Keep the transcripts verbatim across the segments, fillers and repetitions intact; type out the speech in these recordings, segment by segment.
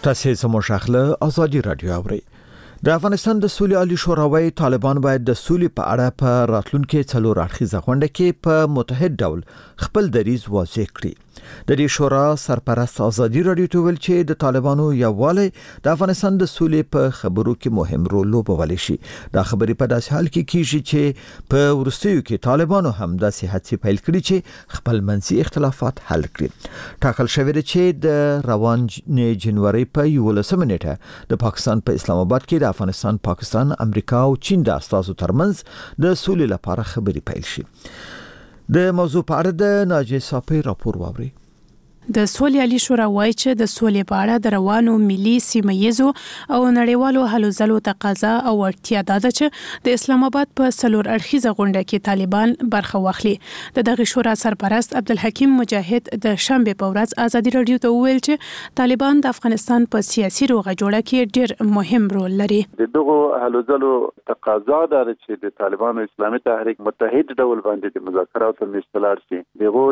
تاسې زموږ شاخله ازادي رادیو اورئ. د افغانستان د سولې عالی شوراوی طالبان باید د سولې په اړه په راتلونکي څلور اړخیزه غونډه کې په متحد ډول خپل دریځ واضح کړي. د دې شورا سرپرست ازادي رادیو ته ویل چې د طالبانو یووالی د افغانستان د سولې په خبرو کې مهم رول لوبولی شي. دا خبرې په داسې حال کې کیږي چې په وروستیو کې طالبانو هم داسې هڅې پیل کړي چې خپل منځي اختلافات حل کړي. ټاکل شوی دی چې د روان جنوري په یولسمه نیټه د پاکستان په اسلام آباد کې د افغانستان، پاکستان، امریکا او چین د استازو ترمنځ د سولې لپاره خبرې پیل شي. د موضوع په اړه د ناجیه صافی راپور واوري. د سولې عالی شورا وایي چې د سولې په اړه د روانو ملي، سیمه‌ییزو او نړیوالو هلو ځلو تقاضا او اړتیا ده چې د اسلام آباد په څلور اړخیزه غونډه کې طالبان برخه واخلي. د دغه شورا سرپرست عبدالحکیم مجاهد د شنبه په ورځ ازادي رادیو ته وویل چې طالبان د افغانستان په سیاسي روغه جوړه کې ډېر مهم رول لري. د دغه هلو ځلو تقاضا ده چې د طالبانو اسلامي تحریک متحد ډول باندې د مذاکراتو مستلار شي.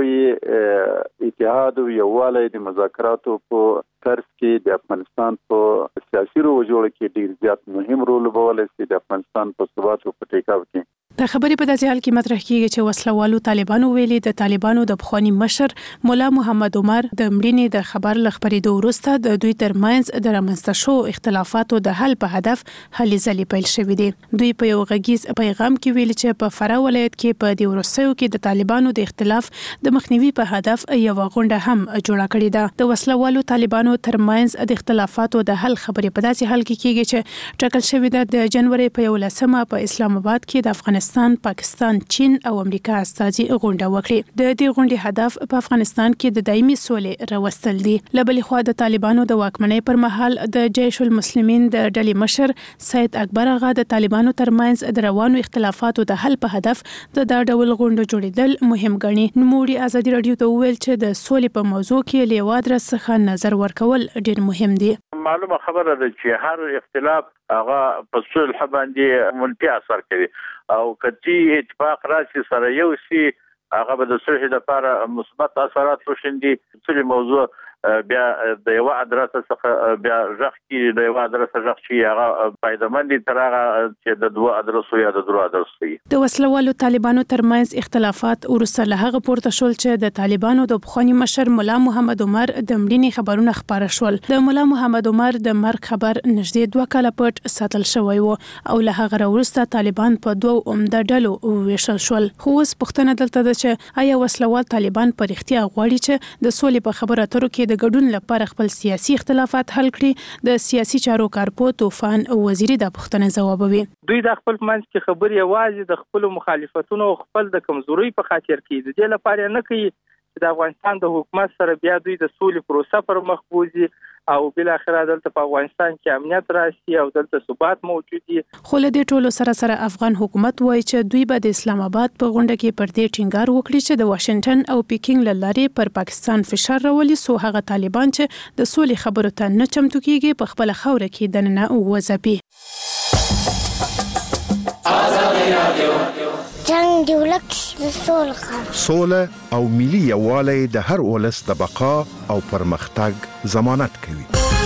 دغه اتحاد یووالی د مذاکراتو په طرز کې د افغانستان په سیاسي روغه جوړه کې ډیر زیات مهم رول لوبولی شي. د افغانستان په ثبات او په ټیکاو کې د خبرې په داسې حال کې مطرح کیږي چې وسلوالو طالبانو ویلي د طالبانو د پخوانی مشر مولا محمد عمر د مړینې د خبر لخبرېدو وروسته د دوی ترمنځ د رامنځته شو اختلافاتو د حل په هدف هلې ځلې پیل شوې دي. دوی په یو غږیز پیغام کې ویلي چې په فراه ولایت کې په دې وروستیو کې د طالبانو د اختلاف د مخنیوي په هدف یو غونډه هم جوړه کړې ده. د وسلوالو طالبانو ترمنځ د اختلافاتو د حل خبرې په داسې حال کې کیږي چې ټاکل شوې ده د جنوري په یولسمه په اسلام آباد کې د افغانستان، پاکستان، چین او امریکا استازي غونډه وکړي. د دې غونډې هدف په افغانستان کې د دایمي سولې راوستل دي. لبلې خوا د طالبانو د واکمنۍ پر مهال د جیش المسلمین د ډلې مشر سید اکبر آغا د طالبانو ترمنځ د روانو اختلافاتو د حل په هدف د دا ډول غونډه جوړیدل مهم ګڼي. نوموړي ازادي رادیو ته وویل چې د سولې په موضوع کې له یو ادرس څخه نظر ورکول ډیر مهم دي. معلومه خبره ده چې هر اختلاف هغه په صلح باندې منفي اثر کوي او کتي اتفاق راشي سره یو شي هغه به د صلح لپاره مثبت اثرات وشندي. څه موضوع بیا د یو ادرس څخه بیا ځخ کې د یو ادرس ځخ چې هغه پایدمن دي تر هغه چې د دوه ادرسو یا د درو ادرسو وي. د وسلوالو طالبانو ترمنځ اختلافات ورسره له هغه پورته شول چې د طالبانو د پخوانی مشر مولا محمد عمر د مړینې خبرونه خبره شول. د مولا محمد عمر د مرګ خبر نږدې دوه کاله پټ ساتل شوی و او له هغه وروسته طالبان په دوه عمده ډلو وویشل شول. خو اوس پوښتنه دلته ده چې آیا وسلوال طالبان په رښتیا غواړي چې د سولې په خبرو اترو کې د ګډون لپاره خپل سیاسي اختلافات حل کړي؟ د سیاسي چارو کارپو طوفان وزیری د پوښتنې ځوابوي. دوی د خپل منځ کې خبرې یوازې د خپل مخالفتونو او خپل د کمزوري په خاطر کې د دې لپاره نه کوي چې د افغانستان د حکومت سره بیا دوی د سولې پروسه پر مخ بوزي او بل اخر دلته په افغانستان کې امنیت راشي او دلته ثبات موجود دي. خو له دې ټولو سره سره افغان حکومت وایي چې دوی به د اسلام آباد په غونډه کې پر دې ټینګار وکړي چې د واشنگټن او پیکینګ له لارې پر پاکستان فشار راولي سو هغه طالبان چې د سولې خبرو ته نه چمتو کیږي په خپل خوره کې دننه وځپي. جنگ دی ولک سوله سوله او ملي یووالی د هر ولس د بقا او پرمختګ ضمانت کوي.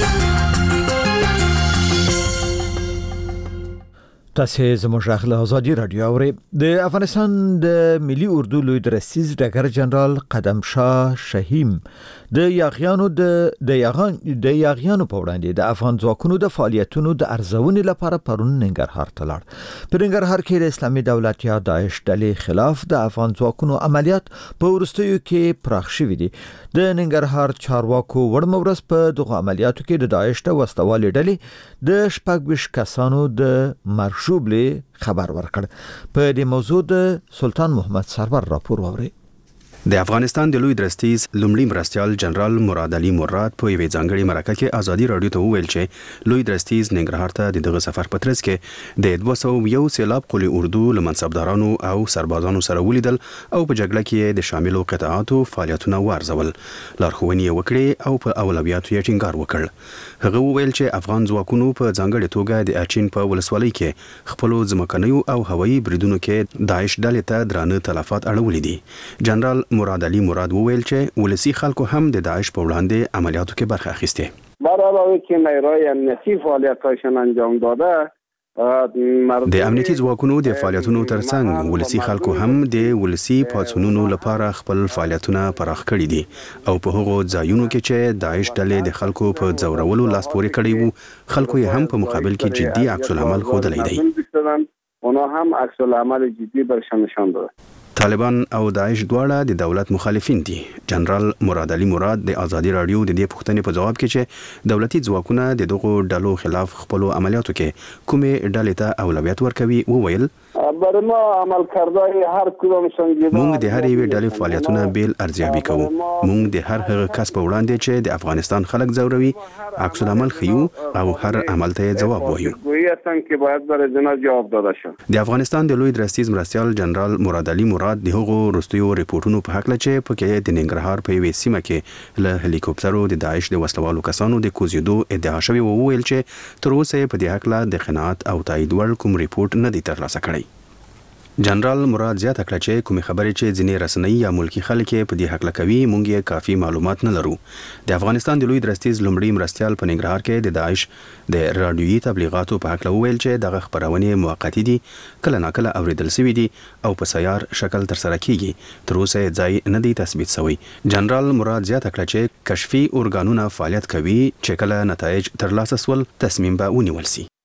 تاسې زموږ غږ ازادي رادیو اورئ. د افغانستان د ملي اردو لوی درستیز ډګر جنرال قدم شاه شهیم د یاغیانو د د یاغان د یاغیانو په وړاندې د افغان ځواکونو د فعالیتونو د ارزونې لپاره پرون ننګرهار ته لاړ. په ننګرهار کې د اسلامي دولت یا داعش ډلې خلاف د افغان ځواکونو عملیات په وروستیو کې پراخ شوي دي. د ننګرهار چارواکو وړمه ورځ په دغه عملیاتو کې د داعش د وسلوالې ډلې د شپږ ویشت کسانو د مرګ شوبلې خبر ورکړ. په دې موضوع د سلطان محمد سرور راپور واوري. د افغانستان د لوی درستیز لومړي مرستیال جنرال مراد علي مراد په یوې ځانګړې مرکه کې ازادي رادیو ته وویل چې لوی درستیز ننګرهار ته د دغه سفر په ترڅ کې د دوه سوه یو سیلاب قول اردو له منصبدارانو او سربازانو سره ولیدل او په جګړه کې د شاملو قطاعاتو فعالیتونه وارزول. لارښوونې یې وکړې او په اولویاتو یې ټینګار وکړ. هغه وویل چې افغان ځواکونو په ځانګړې توګه د اچین په ولسوالۍ کې خپلو ځمکنیو او هوایي بریدونو کې داعش ډلې ته درانه تلفات اړولي دي. جنرال مراد علي مراد وویل چې ولسی خلکو هم د داعش په وړاندې عملیاتو کې برخه اخیسته. برای علاوه که نیروی امنیتی فعالیتاشون انجام داده د امنیتي ځواکونو د فعالیتونو ترڅنګ ولسی خلکو هم د ولسی پاتونونو لپاره خپل فعالیتونه پراخ کړي دي او په هغو ځایونو کې چې داعش ډلې د خلکو په ځورولو لاس پورې کړي وو خلکو یې هم په مقابل کې جدي عکس العمل ښودلی دی. اونا هم عکس العمل جدي برشان نشان داده. طالبان او داعش دواړه د دولت مخالفین دي. جنرال مراد علي مراد د آزادي رادیو د دې پوښتنې په جواب کې چې دولتي ځواکونه د دغو ډلو خلاف خپل عملیاتو کې کومې ډلې ته اولویت ورکوي وویل بر ما عمل کردای هر کدوم سنجیده مونږ د هر یوې ډلې فعالیتونه بیل ارزیابي کوو. مونږ د هر هغه کس په وړاندې چې د افغانستان خلک ځوروي عکس العمل ښیو او هر عمل ته جواب وایو. د افغانستان د لوی درستیز مرستیال جنرال مراد علي مراد د هغو وروستیو ریپورتونو په هکله چې پکې د ننګرهار په یوې سیمه کې له هلیکوپټرو د داعش د وسلوالو کسانو د کوزیدو ادعا شوې وویل چې تر اوسه په دې هکله د قناعت او تایید وړ کوم ریپورت نه دی ترلاسه کړی. جنرال مراد زیاته کړه چې کومې خبرې چې ځینې رسنۍ یا ملکی خلک په دې حق لکوي مونږ یې کافي معلومات نه لرو. د افغانستان د لوی درستیز لومړی مرستیال په ننګرهار کې د داعش د رادیویي تبلیغاتو په حق وویل چې دغه خبرونه موقتی دي کله ناکله اوریدل شوي دي او په سیار شکل تر سره کیږي تر اوسه ځای نه دی تثبیت شوی. جنرال مراد زیاته کړه چې کشفي اورګانونه فعالیت کوي چې کله نتایج ترلاسه سول تصمیم به ونیول شي.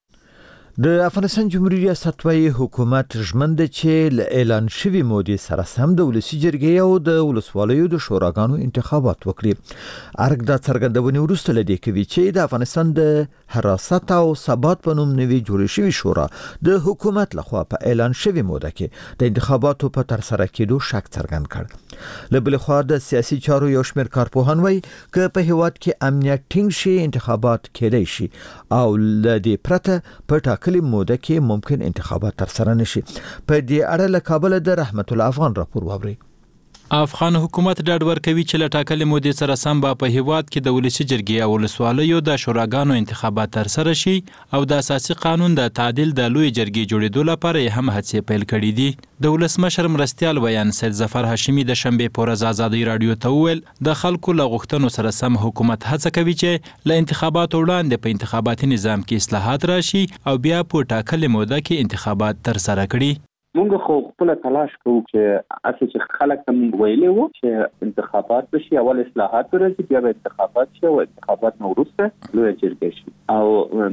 د افغانستان جمهوریت ریاست وايي حکومت ژمن ده چې له اعلان شوی مودې سره سم د ولسی جرګې او د ولسوالیو د شوراګانو انتخابات وکړي. ارګ د څرګندونې وروسته لدی کوي چې د افغانستان د حراست او ثبات په نوم نوي جوړ شوی شورا د حکومت لخوا په اعلان شوی موده کې د انتخاباتو په تر سره کېدو شک څرګند کړ. له بل خوا د سیاسي چارو یو شمېر کارپوهان وايي چې په هیواد کې امنیت ټینګ شي انتخابات کېدای شي او ل دې پرته په ټاکلې موده کې ممکن انتخابات تر سره نشي. په دې اړه له کابل د رحمت الله افغان راپور واوري. افغان حکومت ډاډ ورکوي چې له ټاکلې مودې سره سم به په هیواد کې د ولسی جرګې او ولسوالیو د شوراګانو انتخابات تر سره شي او د اساسي قانون د تعدیل د لوی جرګې جوړېدو لپاره هم هڅې پیل کړې دي. د ولسمشر مرستیال ویان سید ظفر هاشمي د شنبې په ورځ آزادي رادیو ته وویل د خلکو له غوښتنو سره سم حکومت هڅه کوي چې له انتخاباتو وړاندې په انتخاباتي نظام کې اصلاحات راشي او بیا په ټاکلې موده کې انتخابات تر سره کړي. مونږ خو خپل تلاش کوو چې اساس چې خلک هم ویلې وو چې انتخابات بشي اول اصلاحات ورځي بیا به انتخابات شي او انتخابات نو وروسته لوی جرګه شي او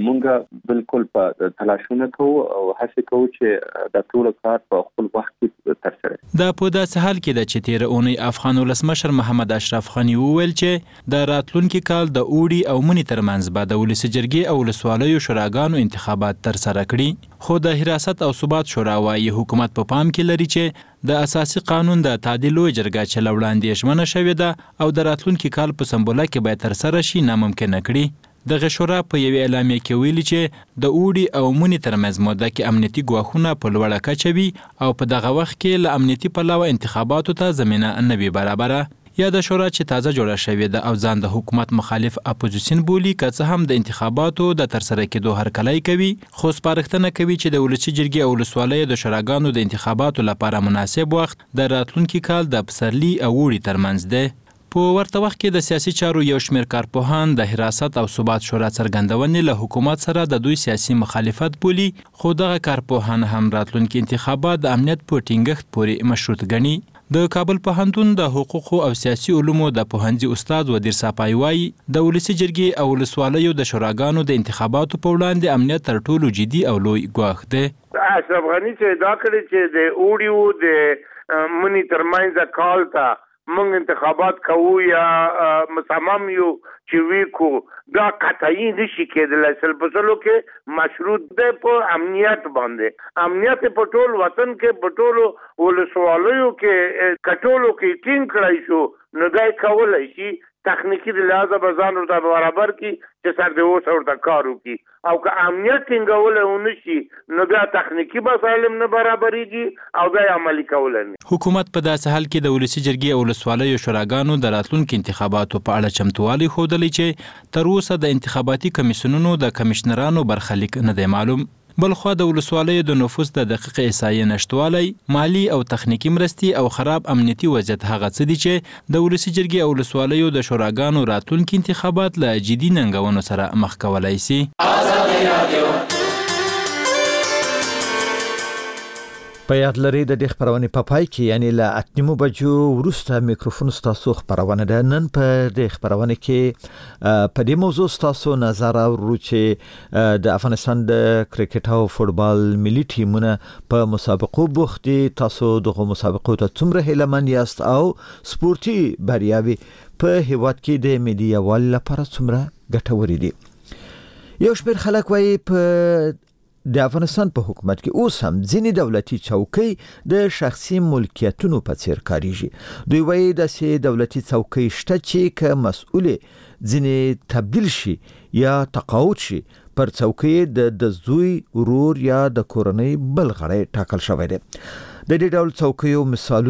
مونږ بالکل په تلاشونه کوو او هڅه کوو چې د ټول کار په خپل وخت کې تر سره. دا په داسې حال کې د چې تیر اونۍ افغان ولسمشر محمد اشرف غنی وویل چې د راتلونکي کال د اوړي او مني ترمنځ به د ولسی جرګې او ولسوالیو شوراګانو انتخابات تر سره کړي. خو د حراست او ثبات شورا وايي حکومت په پام کې لري چې د اساسي قانون د تعدیل لوی جرګه چې لوړاندې ژمنه شوې ده او د راتلونکي کال په سمبوله کې به تر سره شي ناممکن کړي. دغه شورا په یوې اعلامیه کې ویلي چې د اوړي او مني ترمنځ موده کې امنیتي ګواښونه په لوړه کچه وي او په دغه وخت کې له امنیتي پلوه انتخاباتو ته زمینه نه وي برابره. یا د شورا چې تازه جوړه شوې ده او ځان د حکومت مخالف اپوزیشن بولي که څه هم د انتخاباتو د ترسره کېدو هرکلی کوي خو سپارښتنه کوي چې د ولسی جرګې او ولسوالیو د شوراګانو د انتخاباتو لپاره مناسب وخت د راتلونکي کال د پسرلي او اوړي ترمنځ دی. په ورته وخت کې د سیاسي چارو یو شمېر کارپوهان د حراست او ثبات شورا څرګندونې له حکومت سره د دوی سیاسي مخالفت بولي خو دغه کارپوهان هم راتلونکي انتخابات د امنیت په ټینګښت پورې مشروط ګڼي. د کابل پوهنتون د حقوقو او سیاسي علومو د پوهنځي استاد ودیر صافای وايي د ولسی جرګې او ولسوالیو د شوراګانو د انتخاباتو په وړاندې امنیت تر ټولو جدي او لوی ګواښ دی. اشرف غنی چې دا کړی چې د اوړیو د منی ترمنځ کال ته موږ انتخابات کوو یا مصمم یو چې وی کو دا قطعي نشي کېدلی سل په سلو کې مشروط دی په امنیت باندې. امنیت په ټول وطن کې په ټولو ولسوالیو کې کټولو کې ټینګ کړی شو نو دا کولای شي تخنیکی د لحاظه به ځان ورته برابر کی چې سر د اوس ورته کار وکړي او که امنیت ټینګول ونشي نو بیا تخنیکی مسایل نه برابرېږي او بیا عملي کول نه. حکومت په داسې حال کې د ولسی جرګې او ولسوالیو شوراګانو د راتلونکو انتخاباتو په اړه چمتووالی ښودلی چې تر اوسه د انتخاباتي کمیسیونونو د کمشنرانو برخلیک نه دی معلوم. بلخوا د ولسوالیو د نفوس د دقیق احصایې نشټوالی، مالی او تخنیکی مرستې او خراب امنیتي وضعیت هغه څه دي چې د ولسي جرګې او ولسوالیو د شوراګانو راتلونکي انتخابات له جدي ننګونو سره مخ کولای شي. په یاد لري د دې خبرونه په پای کې یعنی له اتنیمو بجو وروسته میکروفون ستاسو خبرونه ده. نن په دې خبرونه کې په دې موضوع ستاسو نظر اورو چې د افغانستان د کرکټ او فوتبال ملي ټیمونه په مسابقو بوخت دي. تاسو دغه مسابقو ته څومره هیلمن یاست او سپورتي بریاوي په هیواد کې د ملي یووالي لپاره څومره ګټورې دي؟ یو شمېر خلک وایي په د افغانستان په حکومت کې اوس هم ځینې دولتي چوکۍ د شخصي ملکیتونو په څیر کاریږي. دوی وایي داسې دولتي چوکۍ شته چې که مسؤل ځینې تبدیل شي یا تقاعد شي پر چوکۍ د زوی، ورور یا د کورنۍ بل غړی ټاکل شوی دی. د دې ډول چوکیو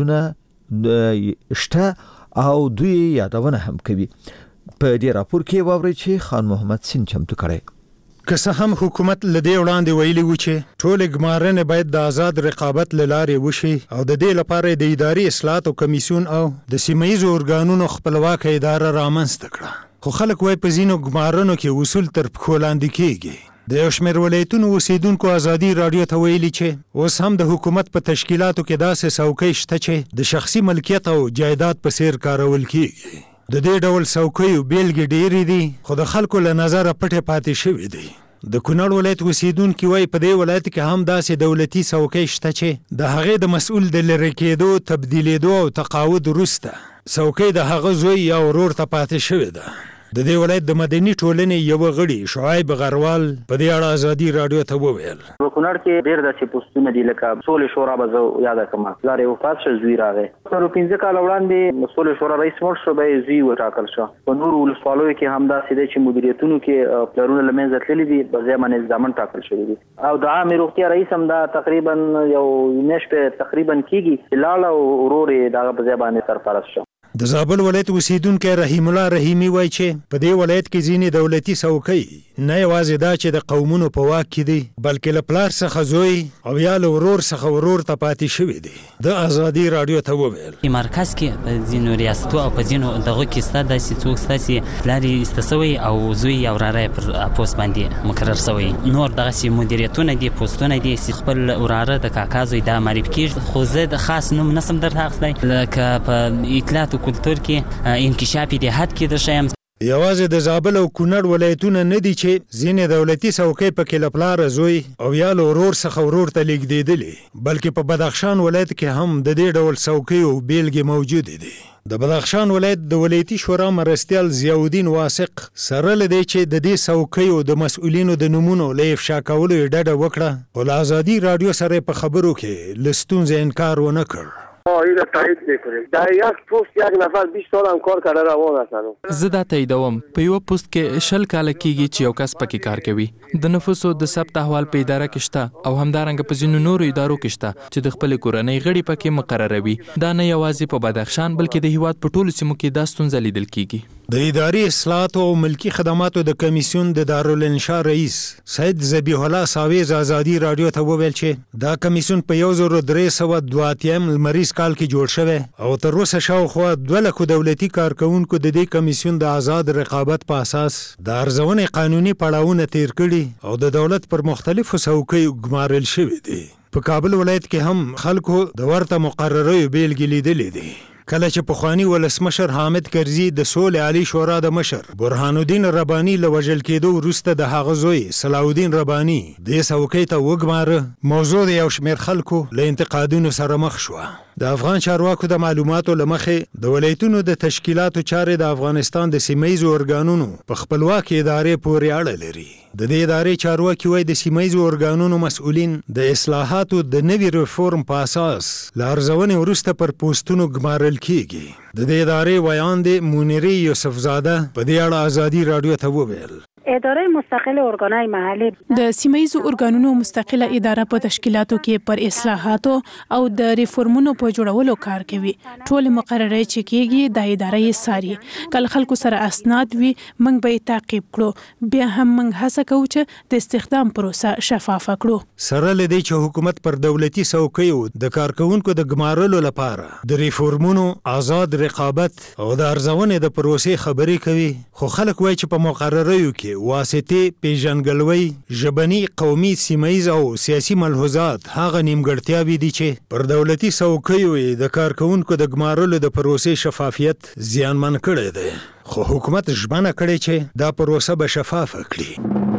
مثالونه شته او دوی یادونه هم کوي. په دې راپور کې واورئ چې خان محمد سین چمتو کړی. که څه هم حکومت لدې وړاندې ویلي و چې ټول ګمارنې باید د آزاد رقابت له لارې وشي او د دې لپاره د اداري اصلاحاتو کمیسیون او د سیمه ییزو ارګانونو خپلواکه اداره رامنځته کړه، خو خلک وایي په ځینو ګمارنو کې اصول تر پښو لاندې کېږي. د یو شمېر ولایتونو اوسیدونکو ازادي راډیو ته ویلي چې اوس هم د حکومت په تشکیلاتو کې داسې څوکۍ شته چې د شخصي ملکیت او جایداد په څیر کارول کېږي. د دې ډول څوکیو بیلګې ډېرې دي خو د خلکو له نظره پټې پاتې شوې دي. د کونړ ولایت اوسیدونکي وایي په دې ولایت کې هم داسې دولتي څوکۍ شته چې د هغې د مسؤل د لرې کېدو، تبدیلېدو او تقاعد وروسته څوکۍ د هغه زوی یا ورور ته پاتې شوې ده. د دې ولایت د مدني ټولنې یو غړي شعیب غروال په دې اړه ازادي راډیو ته وویل: په کونړ کې ډېر داسې پوسټونه دي لکه سولې شورا به زه یاد کړم، پلار یې وفات شو، زوی راغی. تر پنځه کاله وړاندې سولې شورا رئیس مړ شو، به یې زوی وټاکل شو. په نورو ولسوالیو کې هم داسې دی چې مدیریتونو کې پلرونه له منځه تللي دي، په ځای باندې ځامن ټاکل شوي دي. او د عامې روغتیا رئیس هم دا تقریبا یو میاشت تقریبا کېږي چې لاړه او ورور یې د هغه په ځای باندې سرپرست شو. د زابل ولایت اوسیدونکی رحیم الله رحیمي وایي چې په دې ولایت کې ځینې دولتي څوکۍ نه یوازې دا چې د قومونو په واک کې دي بلکې له پلار څخه زوی او یا له ورور څخه ورور ته پاتې شوي دي. د ازادي راډیو ته وویل: مرکز کې په ځینو ریاستو او په ځینو دغه کې ستا داسې څوک ستا چې پلار یې ایسته سوی او زوی یا وراره یې پر پوست باندې مقرر سوی، نور دغسې مدیریتونه دي، پوستونه دي چې خپل وراره د کاکا زوی دا معرفي کېږي. خو زه د خاص نوم نسم درته اخیستی، لکه په اطلاعات کلتور کې انکشافي دیهات کې د شیم. یوازې د زابل او کونړ ولایتونه نه دي چې ځینې دولتي څوکۍ پکې له پلاره زوی او یا له ورور څخه ورور ته لیږدېدلې، بلکې په بدخشان ولایت کې هم د دې ډول څوکیو بیلګې موجودې دي. د بدخشان ولایت د ولایتي شورا مرستیال ضیاءالدین واثق سره له دې چې د دې څوکیو د مسؤلینو د نومونو له افشا کولو یې ډډه وکړه، خو له ازادي راډیو سره په خبرو کې له ستونزې انکار ونه کړ. اینو تایید میکنیم. در یک پست یک نفر بیست سال هم کار کرده روان هستن. زه دا تاییدوم. په یو پست کې شل کاله کېږي چې یو کس پکې کار کوي. د نفوسو د ثبت احوال په اداره کې شته او همدارنګه په ځینو نورو ادارو کې شته چې د خپل کورنۍ غړي پکې مقرروي. دا نه یوازې په بدخشان بلکې د هیواد په ټولو سیمو کې دا ستونزه لیدل کېږي. د اداري اصلاحاتو او ملکی خدماتو د کمیسیون د دارالانشا رئیس سید ذبیح الله ساویز ازادي راډیو ته وویل چې دا کمیسیون په یو زر درې سوه دوه اتیا لمریز کال کې جوړ شوی او تر اوسه شاوخوا دوه لکو دولتي کارکونکو د دې کمیسیون د آزاد رقابت په اساس د ارزونې قانوني پړاوونه تیر کړي او د دولت پر مختلفو څوکیو ګمارل شوي دي. په کابل ولایت کې هم خلکو د ورته مقرریو بیلګې لیدلې دي. کله چې پخوانی ولسمشر حامد کرزي د سولې عالی شورا د مشر برهان الدین رباني له وژل کېدو وروسته د هغه زوی صلاح الدین رباني دې څوکۍ ته وګماره، موضوع د یو شمېر خلکو له انتقادونو سره مخ شوه. د افغان چارواکو د معلوماتو له مخې د ولایتونو د تشکیلاتو چارې د افغانستان د سیمه ییزو ارګانونو په خپلواکې ادارې پورې اړه لري. د دې ادارې چارواکي وایي د سیمه ییزو ارګانونو مسؤلین د اصلاحاتو د نوي ریفورم په اساس له ارزونې وروسته پر پوسټونو ګمارل کېږي. د دې ادارې ویان د منیري یوسفزاده په دې اړه ازادي راډیو ته وویل: اداره مستقل ارګانای محلي د سیمایي ارګانونو مستقله اداره په تشکیلاتو کې پر اصلاحاتو او د ریفورمونو په جوړولو کار کوي. ټول مقررې چې کېږي د ادارې یې ساري. کله خلکو سره اسناد وي موږ به تعقیب کړو، بیا هم موږ هڅه کوو چې د استخدام پروسه شفاف کړو. سره لدی چې حکومت پر دولتي څوکیو د کارکونکو د ګمارلو لپاره د ریفورمونو آزاد رقابت او د ارزونې د پروسې خبرې کوي، خو خلک وایي چې په مقرریو کې واسطې، پیژنګلوي، ژبني، قومي، سیمایي او سیاسي ملحوظات هغه نیمګړتیاوې دي چې پر دولتي څوکیو د کارکونکو د ګمارلو د پروسې شفافیت زیانمن کړی دی. خو حکومت ژمنه کړې چې دا پروسه به شفافه کړي.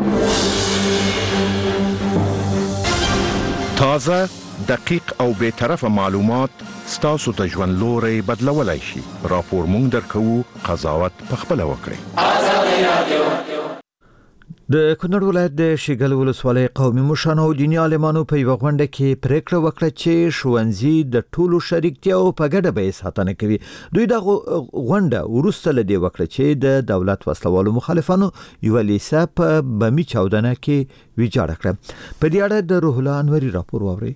تازه، دقیق او بے طرفه معلومات ستاسو ته ژوند لوري بدلولای شي. راپور مونږ درکو، قضاوت پخپله وکړئ. د کونړ ولایت د شیګل ولسوالۍ قومي مشرانو او دیني عالمانو په یو غونډه کې پریکړه وکړه چې ښوونځي د ټولو شریکتیا او په ګډه به ساتنه کوي. دوی د غونډه وروسته لدی وکړه چې د دولت وسلوالو مخالفانو یو لیسه په بمی چاودنه کې ویجاړه کړه. په دې اړه د روح الله انوري راپور واوري.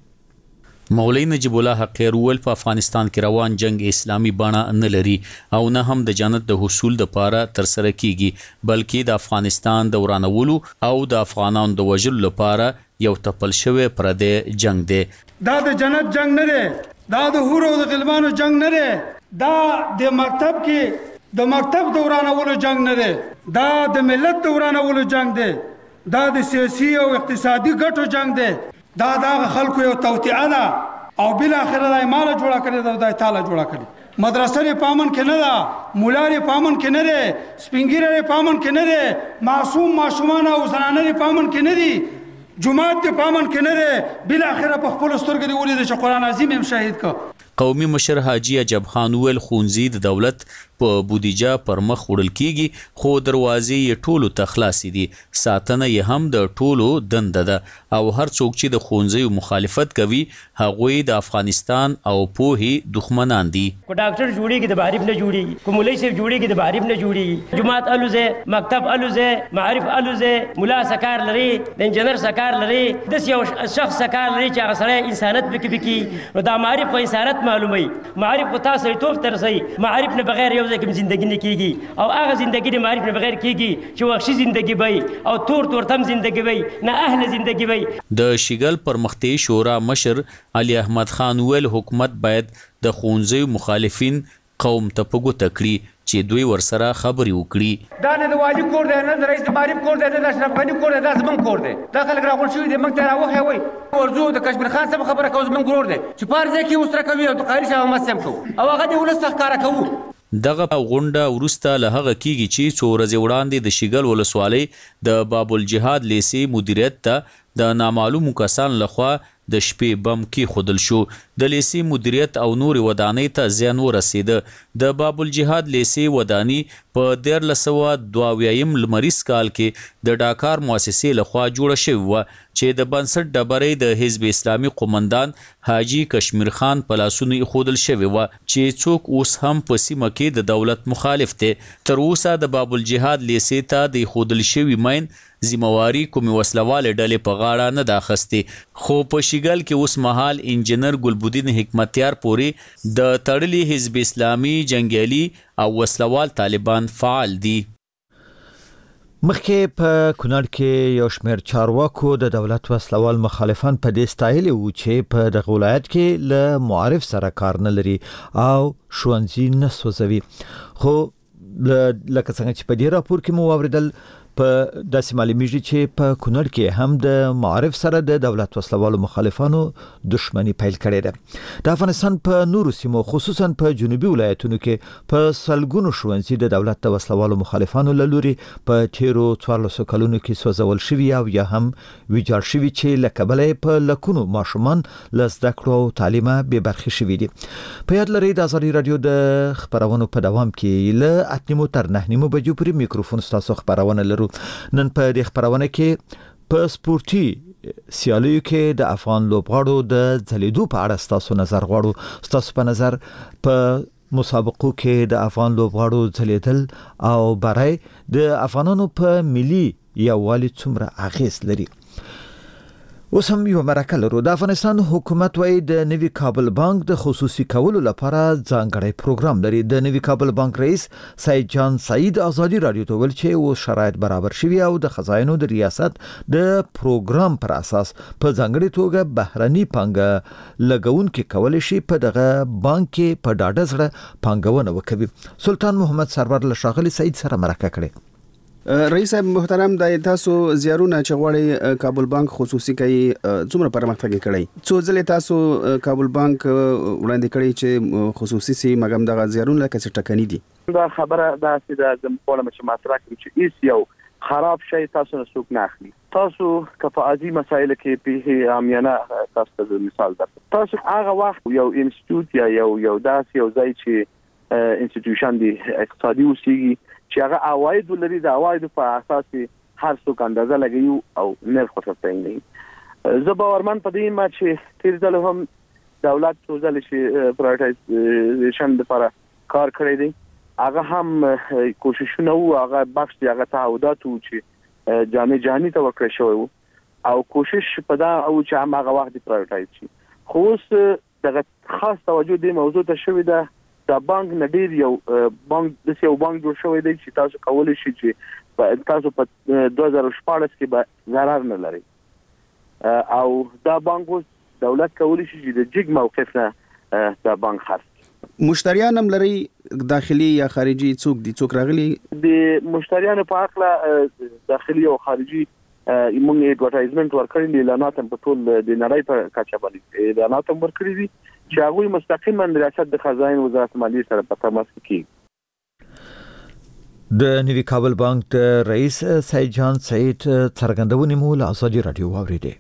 مولوی نجیب الله حقیر ول په افغانستان کې روان جنگ اسلامي بڼه نه لري او نه هم د جنت د حصول لپاره تر سره کیږي، بلکې د افغانستان د ورانولو او د افغانانو د وژلو لپاره یو تپل شوی پردې جنگ دی. دا د جنت جنگ نه دی، دا د حور او د غلمانو جنگ نه دی، دا د مکتب کې د مکتب د ورانولو جنگ نه دی، دا د ملت د ورانولو جنگ دی، دا د سیاسي او اقتصادي ګټو جنگ دی، دا د خلکو یو توطئه ده او بل اخر د مال جوړه کړی دا د تعالی جوړه کړی. مدرسې په امن کې نه ده، مولاري په امن کې نه ده، سپینګیري په امن کې نه ده، معصوم ماشومان او زنانه په امن کې نه دي، جمعات په امن کې نه ده، بل اخر په خپل سترګې دی ولید چې قران عظیم هم شاهد کا. قومي مشر حاجی عجب خان ویل ښوونځي د دولت په بودیجه پر مخ وړل کیږي، خو دروازې یې ټولو ته خلاصې دي. ساتنه یې هم د ټولو دنده ده او هر څوک چې د ښوونځیو مخالفت کوي هغوی د افغانستان او پوهې دښمنان دي. کو ډاکټر جوړیږي د معرف نه جوړیږي، کو مولوی صاحب جوړیږي د معرف نه جوړیږي، جماعت الوزه، مکتب الوزه، معرف الوزه، مولا سکار لري، د انجنیر سکار لري، د یو شخص سکار لري چې هغه سره انسانیت بکی بکی نو دا معرف په انسانیت معلومي، معرف په تاسو ته ترسي، معرف نه بغیر یو ځکه زندگی نه کیږي او هغه زندگی د معرف نه بغیر کیږي چې وحشي زندگی وي او تور تور تم زندگی وي، نه اهل زندگی وي. د شیګل پرمختي شورا مشر علي احمد خان ویل حکومت باید د ښوونځیو مخالفین قوم ته په ګوته کړي چې دوی ورسره خبرې وکړي. دا نه د والی کور دی، نه د رئیس د معرف کور دی، نه د اشرف غني کور دی، دا زموږ کور دی. دا خلک راغونډ شوي دي، موږ ته راوښیه وایي ورځو د کشمیر خان صاحب خبره کوو، زموږ ورور دی چې په هر ځای کې ورسره کوي او د قاري شاه محمد صاحب کوو او هغه د ولس ته ښکاره کوو. دغه غونډه وروسته له هغه کیږي چې څو ورځې وړاندې د شیګل ولسوالۍ د باب الجهاد لیسې مدیریت ته د نامعلومو کسانو لخوا د شپې بم کې خودل شو. د لیسې مدیریت او نور ودانۍ ته زیان ورسېده. د باب الجهاد لیسې ودانی په دیارلس سوه دوه اویایم لمریز کال کې د ډاکار مؤسسې لخوا جوړه شوې وه چې د بنسټ ډبرې د حزب اسلامي قومندان حاجی کشمیر خان په لاسونو ایښودل شوې وه چې څوک اوس هم په سیمه کې د دولت مخالف دی. تر اوسه د باب الجهاد لیسې ته د ایښودل شوي مین ذمہواری کومې وسلوالې ډلې په غاړه نه ده اخیستې. خو په شیګل کې اوس مهال انجینر ګلبدین حکمتیار پورې د تړلي حزب اسلامي جنګیالي او وسلوال طالبان فعال دي. مخکې په کونړ کې یو شمېر چارواکو د دولت وسلوال مخالفان په دې ستایلي وو چې په دغه ولایت کې له معارف سره کار نه لري او ښوونځي نه سوځوي. خو لکه څنګه چې په دې راپور کې مو واوریدل په داسې معلومیږي چې په کونړ کې هم د معارف سره د دولت وسلوالو مخالفانو دښمنی پیل کړې ده. د افغانستان په نورو سیمو خصوصا په جنوبي ولایتونو کې په سلګونو ښوونځي د دولت د وسلوالو مخالفانو له لوري په تیرو څوارلسو کلونو کې سوځول شوي او یا هم ویجاړ شوي چې له کبله په لکونو ماشومان له زده کړو او تعلیمه بې برخې شوي دي. په یاد لرئ د ازادي راډیو د خبرونو په دوام کې له اته نیمو تر نه نیمو بجو پورې میکروفون ستاسو خبرونه لرو. نن په دې خبرونه کې په سپورتي سیالیو کې د افغان لوبغاړو د ځلیدو په اړه ستاسو نظر غواړو. ستاسو په نظر په مسابقو کې د افغان لوبغاړو ځلیدل او برای د افغانانو په ملي یووالي څومره اغیز لري. اوس هم یو مرکه لرو. د افغانستان حکومت وايي د نوي کابل بانک د خصوصي کولو لپاره ځانګړی پروګرام لري. د نوي کابل بانک رئیس سید جان سعید ازادي رادیو ته ویل چې او شرایط برابر شوي او د خزاینو د ریاست د پروګرام پر اساس په ځانګړي توګه بهرني پانګه لګونکي کولای شي په دغه بانک کې په ډاډه زړه پانګونه وکړي. سلطان محمد سرور له ښاغلي سعید سره مرکه کړې. رئیس محترم د تاسو زیارونه چې غواړي کابل بانک خصوصي کوي څومره پرمختګ کړی؟ څو ځله تاسو کابل بانک وړاندې کړی چې خصوصي سي مګم د زیارونه لکه څه ټکنی دي؟ دا خبره دا چې د کومه چې مطرح کړي چې ایس یو خراب شي تاسو نه څوک نه اخلي. تاسو کفاعتي مسایل کې په عامیانه تاسو ته مثال درته. تاسو هغه وخت یو انسټیټیوټ یا یو یو داس یو ځای چې انسټیټیوشن دی اقتصادي اوسېږي چې هغه عواید لري، د عواید په اساس هر څوک اندازه لګي او نرخ ورته نه. زه باورمن په دې ما چې تیر ځل هم دولت څو ځل چې پرایورټایزیشن لپاره کار کړی دی، هغه هم کوششونه وو، هغه بخش دی هغه تعهدات وو چې جامع جهاني ته ورکړی شوی وو او کوشش په دا او چې هم هغه وخت پرایورټایز شي. خو اوس دغه خاص توجه دې موضوع ته شوی ده. دا بانک نډیر یو بانک د یو بانک جوړ شوی دی چې تاسو کولای شئ چې تاسو په دوه زره شپاړس کې به ضرر نه لري او دا بانک اوس دولت کولای شي چې د جګ موقف نه دا بانک خرڅ. مشتریان هم لري داخلي یا خارجي څوک دي څوک راغلي؟ د مشتریانو په اړه داخلي او خارجي موږ ایډورټایزمنت ورکړی دی، اعلانات هم په ټول د نړۍ په کچه باندې اعلانات هم ورکړي دي چې هغه مستقیما د ریاست د خزاین وزارت مالیې سره په تماس کې. د نوي کابل بانک د رئیس سید جان سعید څرګندونې مو له ازادي رادیو واوریدې.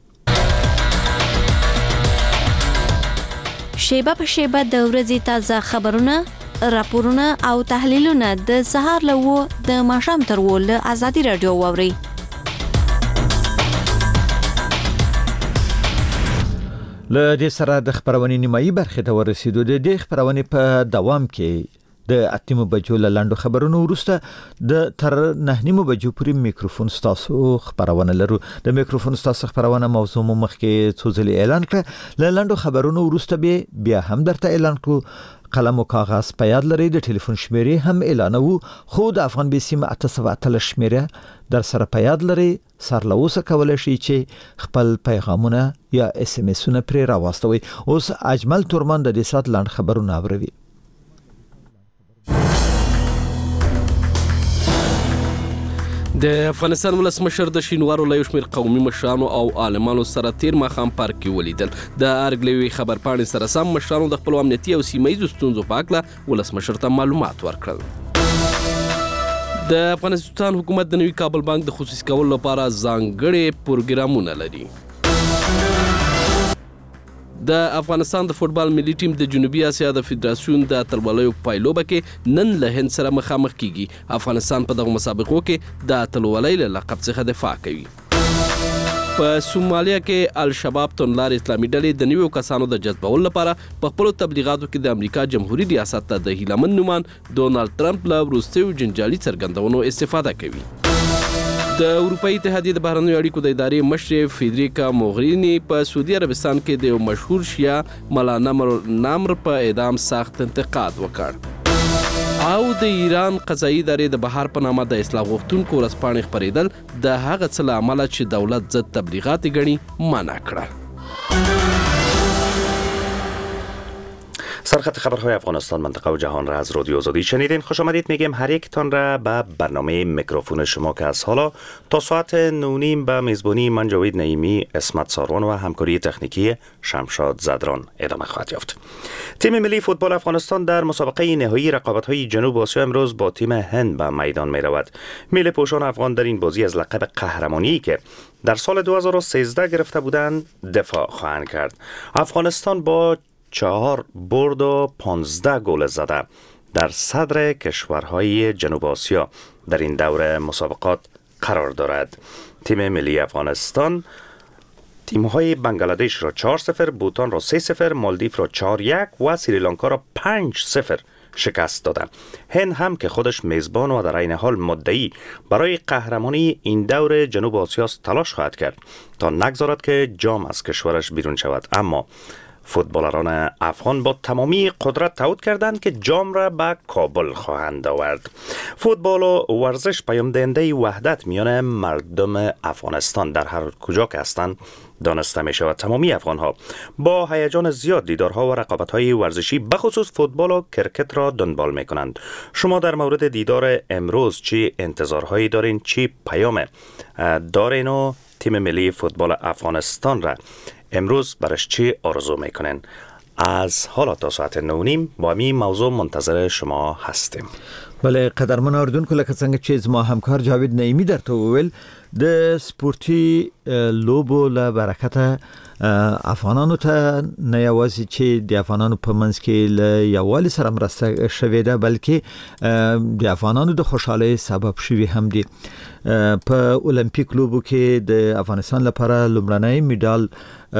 شیبه په شیبه د ورځې تازه خبرونه، راپورونه او تحلیلونه د سهار له و د ماښام تر و له ازادي رادیو واوري. له دې سره د خبرونې نیمایي برخې ته ورسېدو. د دې خبرونې په دوام کې د اتمو بجو له لاندو خبرونو وروسته د تر نه نیمو بجو پورې میکروفون ستاسو خبرونه لرو. د میکروفون ستاسو خبرونه موضوع مو مخکې څو ځلې اعلان کړه. له لاندو خبرونو وروسته به بیا هم درته اعلان کړو. قلم او کاغذ په یاد لرئ. د ټلیفون شمیرې هم اعلانوو، خو د افغان بیسیم اته سوه اتلس شمیره در سره په یاد لرئ. سر له اوسه کولی شئ چې خپل پیغامونه یا اس ام اسونه پرې راواستوئ. اوس اجمل تورمان د دې ساعت لاند خبرونه اوروي. د افغانستان ولسمشر د شینوارو له یو شمېر قومي مشرانو او عالمانو سره تیر ماښام پارک کې ولیدل. د ارګ خبرپاڼې سره سم مشرانو د خپلو امنیتي او سیمه ییزو ستونزو په هکله ولسمشر ته معلومات ورکړل. د افغانستان حکومت د نوي کابل بانک د خصوصي کولو لپاره ځانګړي پروګرامونه لري. د افغانستان د فوټبال ملي ټیم د جنوبي اسیا د فدراسیون د اتلولیو پایلوبه کې نن له هند سره مخامخ کیږي. افغانستان په دغه مسابقو کې د اتلولۍ له لقب څخه دفاع کوي. په سومالیا کې الشباب توندلار اسلامي ډلې د نویو کسانو د جذبولو لپاره په خپلو تبلیغاتو کې د امریکا جمهوریت ریاست ته د هیله مند نومان ډونالډ ټرمپ له وروستیو جنجالي څرګندونو استفاده کوي. د اروپایي اتحادیې د بهرنیو اړیکو د ادارې مشرې فیدریکا موغریني په سعودي عربستان کې د یو مشهور شیعه ملا نامر په اعدام سخت انتقاد وکړ. او د ایران قضایي ادارې د بهار په نامه د اصلاح غوښتونکو ورځپاڼې خپرېدل د هغه څه له امله چې دولت ضد تبلیغات ګڼي منع کړه. سرخط خبرهای افغانستان منطقه و جهان را از رادیو آزادی شنیدین. خوش آمدید میگیم هر یکتان را به برنامه میکروفون شما که از حالا تا ساعت نونیم به میزبانی من جاوید نعیمی، اسمت ساروان و همکاری تکنیکی شمشاد زدران ادامه خواهد یافت. تیم ملی فوتبال افغانستان در مسابقه نهایی رقابت‌های جنوب آسیا امروز با تیم هند به میدان می رود. میل پوشان افغان در این بازی از لقب قهرمانی که در سال دو هزار و سیزده گرفته بودند دفاع خواهند کرد. افغانستان با چهار برد و پانزده گل زده در صدر کشورهای جنوب آسیا در این دوره مسابقات قرار دارد. تیم ملی افغانستان تیم‌های بنگلادش را چهار صفر، بوتان را سه صفر، مالدیو را چهار یک و سریلانکا را پنج صفر شکست داده. هند هم که خودش میزبان و در عین حال مدعی برای قهرمانی این دور جنوب آسیا تلاش خواهد کرد تا نگذارد که جام از کشورش بیرون شود. اما فوتبالران افغان با تمامی قدرت تعهد کردند که جام را به کابل خواهند آورد. فوتبال و ورزش پیام دهنده وحدت میان مردم افغانستان در هر کجا که هستند دانسته می شود. تمامی افغان ها با هیجان زیاد دیدارها و رقابت های ورزشی بخصوص فوتبال و کرکت را دنبال می کنند. شما در مورد دیدار امروز چی انتظارهایی دارین؟ چی پیام دارین و تیم ملی فوتبال افغانستان را امروز برش چی آرزو میکنن؟ از حالا تا ساعت نو نیم با این موضوع منتظر شما هستیم. بله قدرمن اوردونکو لکه څنګه چې زما همکار جاوید نعیمی درته وویل د سپورتي لوبو له برکته افغانانو ته نه یوازې چې د افغانانو په منځ کې له یووالي سره مرسته شوې ده بلکې د افغانانو د خوشحالۍ سبب شوي هم دي. په اولمپیک لوبو کې د افغانستان لپاره لومړنی میډال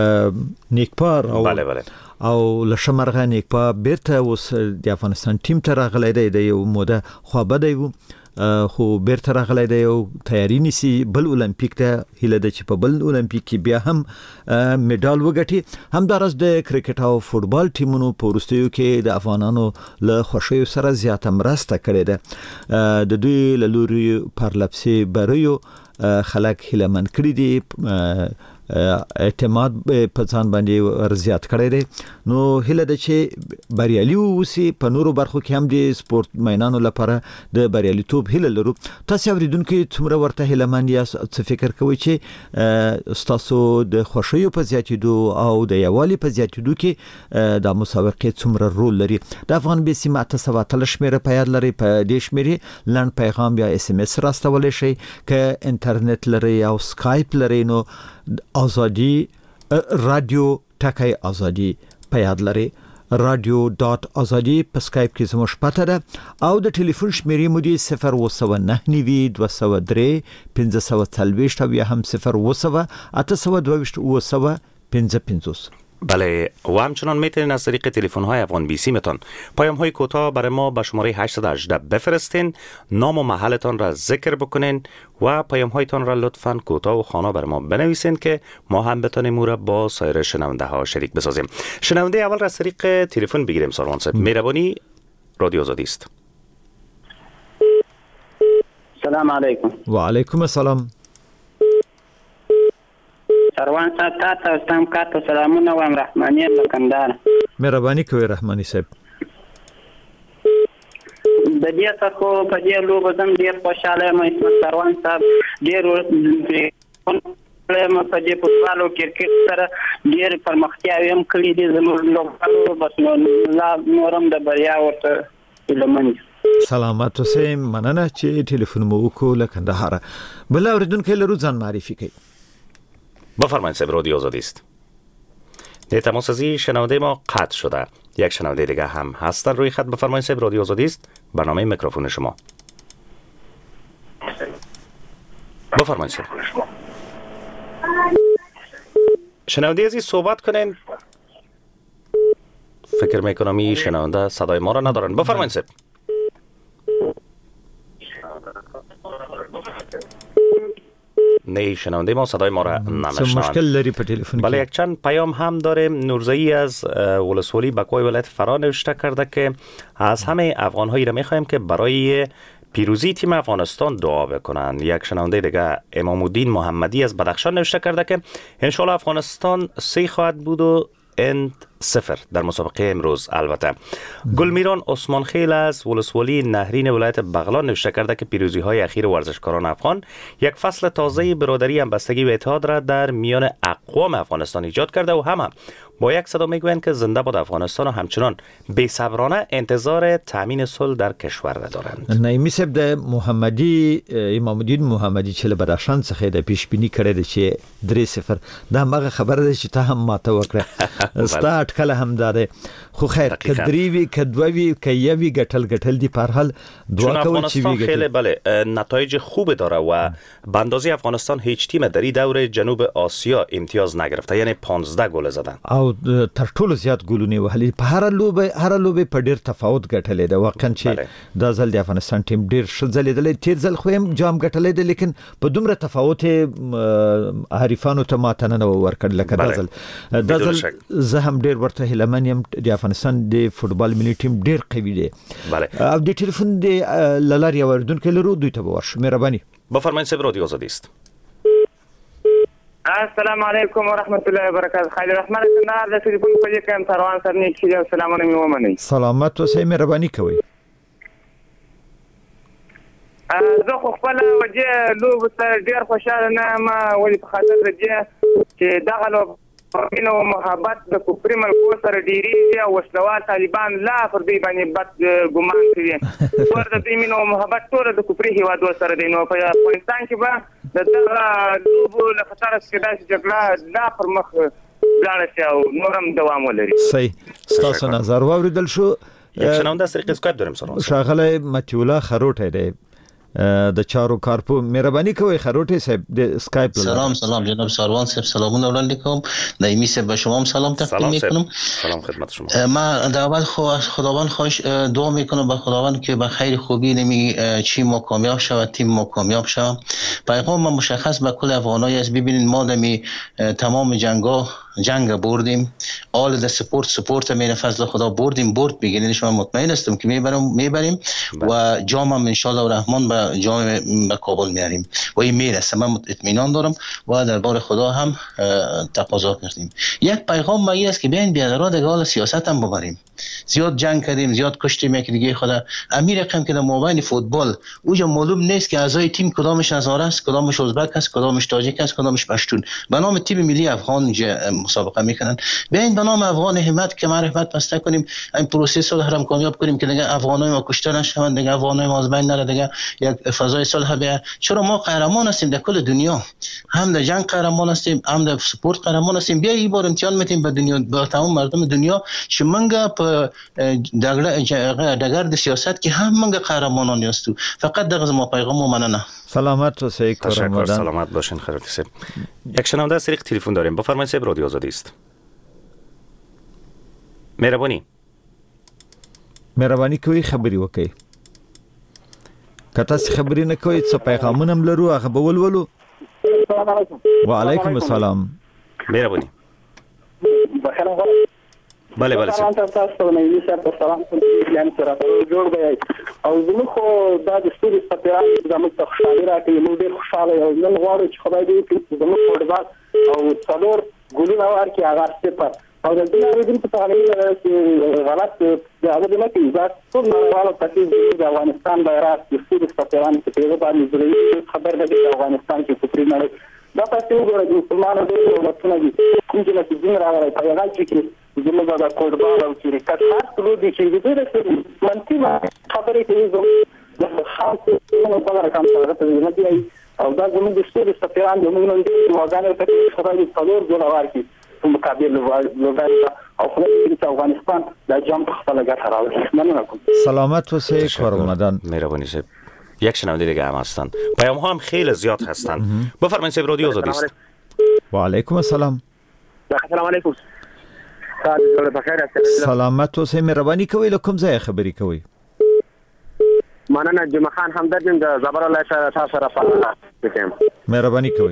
نیکپار او بله بله او لشمرغه نیکپا بیرته اوس د افغانستان ټیم ته راغلی دی د یو موده خوابه دی خو بیرته راغلی دی او تیاری نیسي بل اولمپیک ته هیله ده چې په بل اولمپیک کې بیا هم میډال وګټي. همداراز د کرکټ او فوتبال ټیمونو په وروستیو کې د افغانانو له خوښیو سره زیاته مرسته کړې ده. د دوی له لوري پرلپسې بریو خلک هیله من کړي دي، اعتماد په ځان باندې ورزیات کړی دی. نو هیله ده چې بریالي اوسي. په نورو برخو کې هم د سپورت مینانو لپاره د بریالیتوب هیله لرو. تاسو اوریدونکو څومره ورته هیله مند یاست؟ څه فکر کوئ چې تاسو د خوښیو په زیاتېدو او د یووالي په زیاتېدو کې د مسابقې څومره رول لري؟ د افغان بي سي ماته سوا تل شمیره په یاد لري. په دې شمیره لنډ پیغام یا اس ام اس راستولی شئ. که انټرنیټ لري او سکایپ لري نو آزادی رادیو ټکی آزادی په یاد لري. رادیو ډاټ آزادی په سکایپ کې زموږ پته ده او د ټلیفون شمیرې مو دي صفر اوه سوه نهه نوي دوه سوه درې پنځه سوه څلوېښت او یا هم صفر اوه سوه اته سوه دوه ویشت اوه سوه پنځه پنځوس. بله و همچنان میتونین از طریق تلفن های افغان بی سی متان پیام های کوتاه برای ما به شماره هشت یک هشت بفرستین، نام و محلتان را ذکر بکنین و پیام هایتان را لطفاً کوتاه و خوانا برای ما بنویسین که ما هم بتانیم او را با سایر شنونده ها شریک بسازیم. شنونده اول را از طریق تلفن بگیریم. سروان صاحب مهربانی، رادیو آزادی است. سلام علیکم. و علیکم السلام. سروان صاحب تاسو استم کاته سلامونه وایم. رحمانی لکندار. مهرباني کوي رحمانی صاحب. د دې څخه په دې لوبه زم ډیر خوشاله یم سروان صاحب. ډیر له په دې فوتبال او کرکټ سره ډیر پرمختیا هم کړې دي زموږ لوبغاړو. بس نو نورم د بریا ورته لمن. سلامت اوسئ. مننه چې ټلیفون مو وکړو له کندهار. بل اوریدونکو لرو ځان معرفي کړئ. بفرمایید صاحب، رادیو آزادی است. در تماس ازی شنونده ما قطع شده. یک شنونده دیگه هم هستن روی خط. بفرمایید صاحب، رادیو آزادی است. برنامه میکروفون شما. بفرمایید صاحب. شنونده ازی صحبت کنین. فکر میکنم این شنونده صدای ما را ندارن. بفرمایید صاحب. نه شنونده ما صدای ما را نمیشنوند. مشکل لري په تلفن. بله یک چند پیام هم داریم. نورزایی از ولسوالی بکوی ولایت فرا نوشته کرده که از همه افغان هایی را میخوایم که برای پیروزی تیم افغانستان دعا بکنن. یک شنونده دیگه امام الدین محمدی از بدخشان نوشته کرده که انشالله افغانستان سه خواهد بود و اند صفر در مسابقه امروز. البته گلمیران عثمان خیل از ولسوالی نهرین ولایت بغلان نوشته کرده که پیروزی های اخیر ورزشکاران افغان یک فصل تازه برادری، همبستگی و اتحاد را در میان اقوام افغانستان ایجاد کرده و همه با یک صدا میگویند که زنده باد افغانستان و همچنان بی‌صبرانه انتظار تامین صلح در کشور را دارند. نایمی صاحب د محمدی امام الدین محمدی چې له بدخشان څخه د پیش بینی کړی دی چې درې صفر دا هغه خبره ده چې ته هم ماته وکړه. ستا اټکل هم ده خو خیر کدریوی کدووی کیوی گټل گټل دی پر حال دعا کول چی ویگه خیلی بله نتایج خوب داره و به اندازه افغانستان هیچ تیم در این دوره جنوب آسیا امتیاز نگرفته، یعنی پانزده گل زدن او تر ټولو زیات ګولونه وهلي په هر لوبه هر لوبه په ډیر تفاوت ګټلې ده واقعا چې د ځل د افغانستان ټیم ډیر ښه ځلېدل تیر ځل خو هم جام ګټلې ده لیکن په دومره تفاوت حریفانو ته ماته نه ورکړل لکه د ځل د ځل زه هم ډیر ورته هیلمن یم د افغانستان د فوتبال ملي ټیم ډیر قوي دی او د ټلیفون د لارې اوردونکو لرو دوی ته ورشو مهرباني بفرمایید صبر رادیو آزادی است. السلام علیکم و رحمت الله و برکاته. خیلی رحمت الله د تلیفون په دې کې تروان سره نیک شي او سلامونه مې ومنئ. سلامت اوسئ مهرباني کوئ. زه خو خپل وجه لوب سره ډیر خوشاله نه یم ولې په خاطر د دې چې دغه لوب مینه او محبت د کفري ملکو سره ډیریږي او وسلوال طالبان لا پر دې باندې بد ګمان کوي ور د دې مینه او محبت ټول د کفري هیوادو سره دی نو په افغانستان کې به د دغه لوب له خطر څخه داسې جګړه لا پر مخ لاړه شي او نورم دوام ولري. صحیح ستاسو نظر واوریدل شو. یک شنونده از طریق اسکایپ داریم سلام. شاغله متیولا خروټه دی د چارو کارپو مهرباني کوئ خروټه صاحب د اسکایپ سلام سلام جناب ساروان صاحب سلامونه وړاندې کوم نایمی صاحب به شما هم سلام تقدیم میکنم. سلام خدمت شما. ما در اول خو از خداوند خواهش دعا میکنم به خداوند که به خیر خوبی نمی چی ما کامیاب شود تیم ما کامیاب شود. پیغام ما مشخص به کل افغانای است. ببینید ما دمی تمام جنگا جنگ بردیم آل د سپورت سپورت می فضل خدا بردیم برد بگیرین شما مطمئن هستم که میبریم میبریم و جام هم ان شاء الله الرحمن به جام به کابل میاریم و این میرسه من اطمینان دارم و دربار خدا هم تقاضا کردیم. یک پیغام ما است که بیاین بیادرها دیگه حال سیاست هم ببریم. زیاد جنگ کردیم زیاد کشتیم یک دیگه خدا امیر رقم که در مابین فوتبال اوجا معلوم نیست که اعضای تیم کدامش هزاره است کدامش ازبک است کدامش تاجیک است کدامش پشتون به نام تیم ملی افغان مسابقه میکنن. بیاین به نام افغان همت که معرفت بسته کنیم این پروسه صلح هم کامیاب کنیم که دیگه افغانای ما کشته نشوند دیگه افغانای ما از بین نره دیگه یک فضای صلح بیا. چرا ما قهرمان هستیم در کل دنیا هم در جنگ قهرمان هستیم هم در سپورت قهرمان هستیم. بیا این بار امتحان میتیم به دنیا به تمام مردم دنیا شمنگا په دگر د سیاست که هم منگا قهرمانان هستو فقط دغه ما پیغام و مننه. سلامت و سعی تشکر سلامت باشین خیرتی صاحب. یک شنونده از طریق تلفن داریم بفرمایید صاحب رادیو آزادی است. مهربانی مهربانی کوي خبري وکي کته خبري نه کوي څه پیغامونه ملرو هغه بولولو. السلام علیکم. وعلیکم السلام. مهربانی. بخیر بله بله سلام تاسو ته نه یې سره سلام یعنی سره جوړ دی او زموږ خو دا د ستوري سپیران زموږ ته خوشاله راکړي موږ ډېر خوشاله یو نن غواړو چې خدای دې کړي زموږ فوټبال او څلور ګولونه ورکړي هغه صفر او د دې لپاره د تغلیل چې غلط دی هغه نه کوي دا ټول نړیوالو تاسیس د افغانستان بیرغ د ستوري سپیران په پیغام باندې ضروري خبر ده چې افغانستان کې فکري نه دا تاسو وګورئ چې مسلمانانو د دولتونو دي کوم چې د دین راغلي په هغه کې زموږ د فوټبال او کرکټ هر څه دي چې د دې منتي خبرې کوي د خاص نو په اړه کوم څه راته نه دی او دا زموږ د ستوري سفیران د موږ نن د واګانو ته خبرې څلور ډول ورکړي په مقابل لوګاري او خپل د افغانستان د جام په خپل ګټه راوړي. مننه کوم. سلامت و سعی کارمندان. مهربانی صاحب. یک شنونده دیگه هم هستند. پیام ها هم خیلی زیاد هستند. بفرمایید صاحب رادیو آزادی است. و علیکم السلام. السلام علیکم. سلامت اوسئ مهرباني کوئ له کوم ځای خبرې کوئ؟ مننه جمعه خان همدرد یم د زبر الله سره تاسو سره فعال یم. مهرباني کوئ.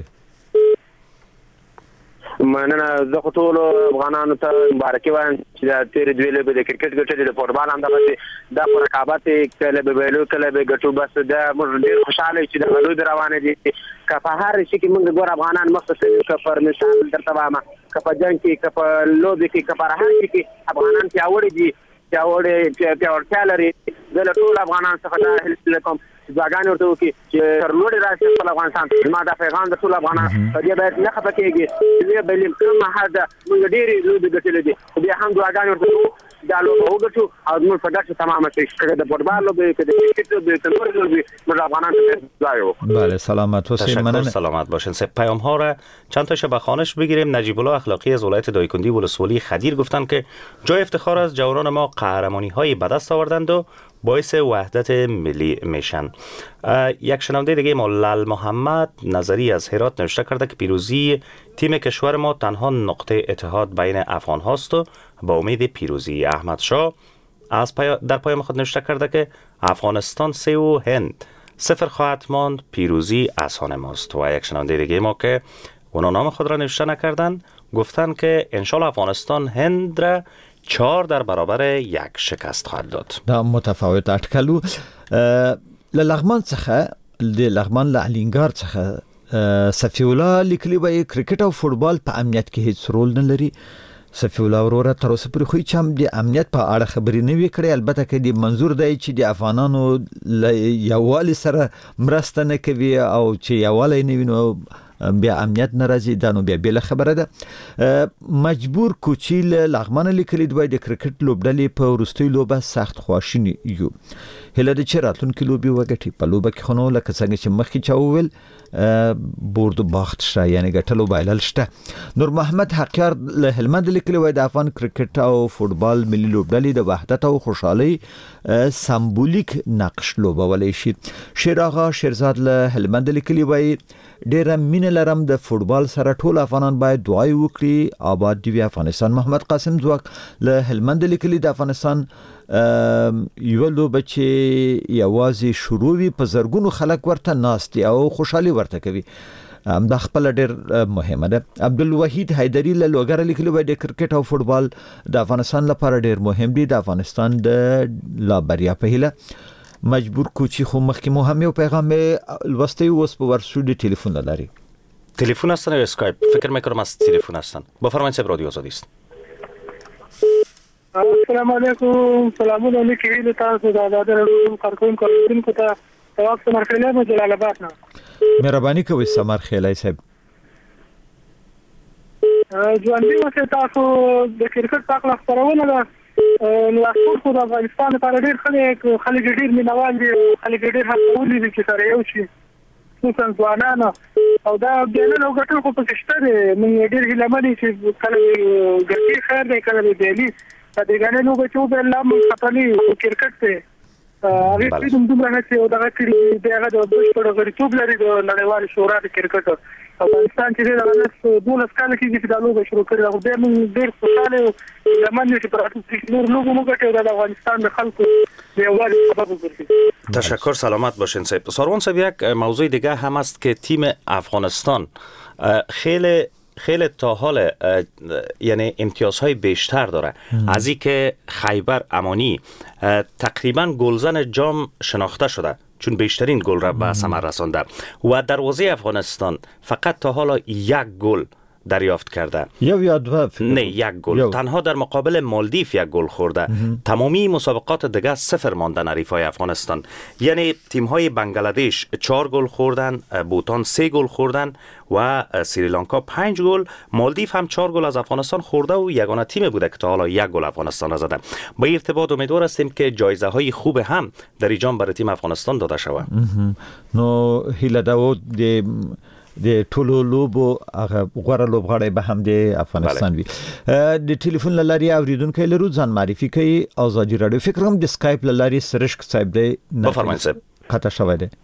مننه زه خو ټول افغانانو ته مبارکي وایم چې د تیر دوی له د کرکټ ګټلې د فوټبال هم دغه د رقابت کله به ویلو کله به ګټو بس د موږ ډیر خوشاله چې د غلو روانه دي که په هر شي کې موږ ګور افغانان مختصر که پر مثال درته وایم که په جنګ کې که په لوبې کې که په هر شي کې افغانان پیاوړي دي پیاوړي پیاوړتیا لري. زه له ټول افغانان څخه دا هیله کوم چې ځاګانې ورته وکړي چې تر لوړې راشي خپل افغانستان زما دا پیغام د ټول افغانان په دې باید نه خفه کېږي چې بلیم کوم حد موږ ډېرې لوبې ګټلې دي بیا هم دعاګانې ورته کوو دا لوبه وګټو او موږ په داسې تمامه شي چې د فوټبال لوبه کې د کرکټ لوبه د نور لوبه موږ افغانان ته ځایو. بله سلامت و تشکر سلامت باشین. سه پیام ها را چند تاشو به خوانش بگیریم. نجیب الله اخلاقی از ولایت دایکندی ولسوالی خدیر گفتن که جای افتخار از جوانان ما قهرمانی های به دست آوردند و باعث وحدت ملی میشن. یک شنونده دیگه ما لال محمد نظری از هرات نوشته کرده که پیروزی تیم کشور ما تنها نقطه اتحاد بین افغان هاست و با امید پیروزی. احمد شاه از پای در پیام خود نوشته کرده که افغانستان سه و هند صفر خواهد ماند، پیروزی از آن ماست. و یک شنونده دیگه ما که اونا نام خود را نوشته نکردن گفتن که انشالله افغانستان هند را چهار در برابر یک شکست خواهد داد. دا متفاوت اټکلو ل لغمان څخه د لغمان له الینګار څخه صفی الله لیکلی وای کرکټ او فوتبال په امنیت کې هیڅ رول نه لري. صفی الله وروره تر اوسه پورې خو چې هم د امنیت په اړه خبرې نه وی کړې، البته کې د منظور دی چې د افغانانو یووالي سره مرسته نه کوي او چې یووالی نه وینو بیا امنیت ناراضي دانو بیا بل خبره ده. مجبور کوچیل لغمان لیکلی دوی د کرکټ لوبډلې په ورستۍ لوبه سخت خواشینی یو. هله د چراتون کې لوبي وګټي په لوبه کې خنو لکه څنګه چې مخکې چاوول بورد باخت شته یعنی ګټلو بایلل شته. نور محمد حقیار له هلمند لیکلی وای د افغان کرکټ او فوتبال ملي لوبډلې د وحدت او خوشحالي سمبولیک نقش لوبولای شي. شیراغه شیرزاد له هلمند لیکلی وای ډیره مینه لرم د فوتبال سره ټول افغانان باید دعای وکړي آباد دی افغانستان. محمد قاسم زواک له هلمند لیکلی د افغانستان یو لوبه چې یوازې شروع وي په زرګونو خلک ورته ناست او خوشحالي ورته کوي هم د خپل ډیر مهمه ده. عبدالوحید حیدری له لوګر لیکلی وای د کرکټ او فوتبال د افغانستان لپاره ډیر مهم دي. د افغانستان د لا بریا په هیله مجبور کوچی خو مخکې مو هم یو پیغام لوسته اوس په ورسو د تلیفون لري. تلفن هستن یا اسکایپ؟ فکر میکنم از تلفن هستن. بفرمایید صاحب رادیو آزادی است. السلام علیکم. سلامونه لیکي تاسو د آزاد رادیو کارکون کوونکو ته تواب سمرخیلی مو جلال آباد نه. مهرباني کوئ سمرخیلی صاحب. ژوندي اوسئ. تاسو د کرکټ په اړه خبرونه ده نو اصل خو د افغانستان لپاره ډېر خلک خلک ډېر مینوال دي او خلک ډېر هڅولي دي چې سره یو شي خصوصا ځوانان او دا بیان او ګټل خو په شته دي. موږ ډېر هیلمن چې کله ګټي خیر دی کله دی د دې غنې نو به چې به لام خپلې کرکټ ته هغه چې دوم دومره چې او دغه کړي دی هغه د بشپړ غریتوب لري د نړیوال شورا د کرکټ افغانستان چې د نس دولس کال کې چې د لوبه شروع کړل او د موږ ډېر خوشاله زمون چې پر تاسو نور لوبه مو ګټه د افغانستان د خلکو د یووالي سبب وګرځي. تشکر سلامت باشین صاحب. ساروان صاحب یک موضوع دیگه هم است که تیم افغانستان خیلی خیلی تا حال یعنی امتیازهای بیشتر داره از این که خیبر امانی تقریبا گلزن جام شناخته شده چون بیشترین گل را به ثمر رسانده و دروازه افغانستان فقط تا حالا یک گل دریافت کرده. یا یا دو نه یک گل یو. تنها در مقابل مالدیف یک گل خورده. تمامی مسابقات دیگه صفر ماندن حریفای افغانستان. یعنی تیم های بنگلادش چهار گل خوردن، بوتان سه گل خوردن و سریلانکا پنج گل. مالدیف هم چهار گل از افغانستان خورده و یگانه تیم بوده که تا حالا یک گل افغانستان را زده. با ارتباط امیدوار هستیم که جایزه های خوب هم در جام برای تیم افغانستان داده شود. نو هیله داو د د ټولو لوبو هغه غوړه لوبغاړی به هم د افغانستان وي. د ټلیفون لاري اوریدونکو لرو ځان معرفي کوي آزادي رادیو. فکر کوم د سکایپ لاري سرشک صاحب دی. بفرمایید صاحب. قطع شوی دی.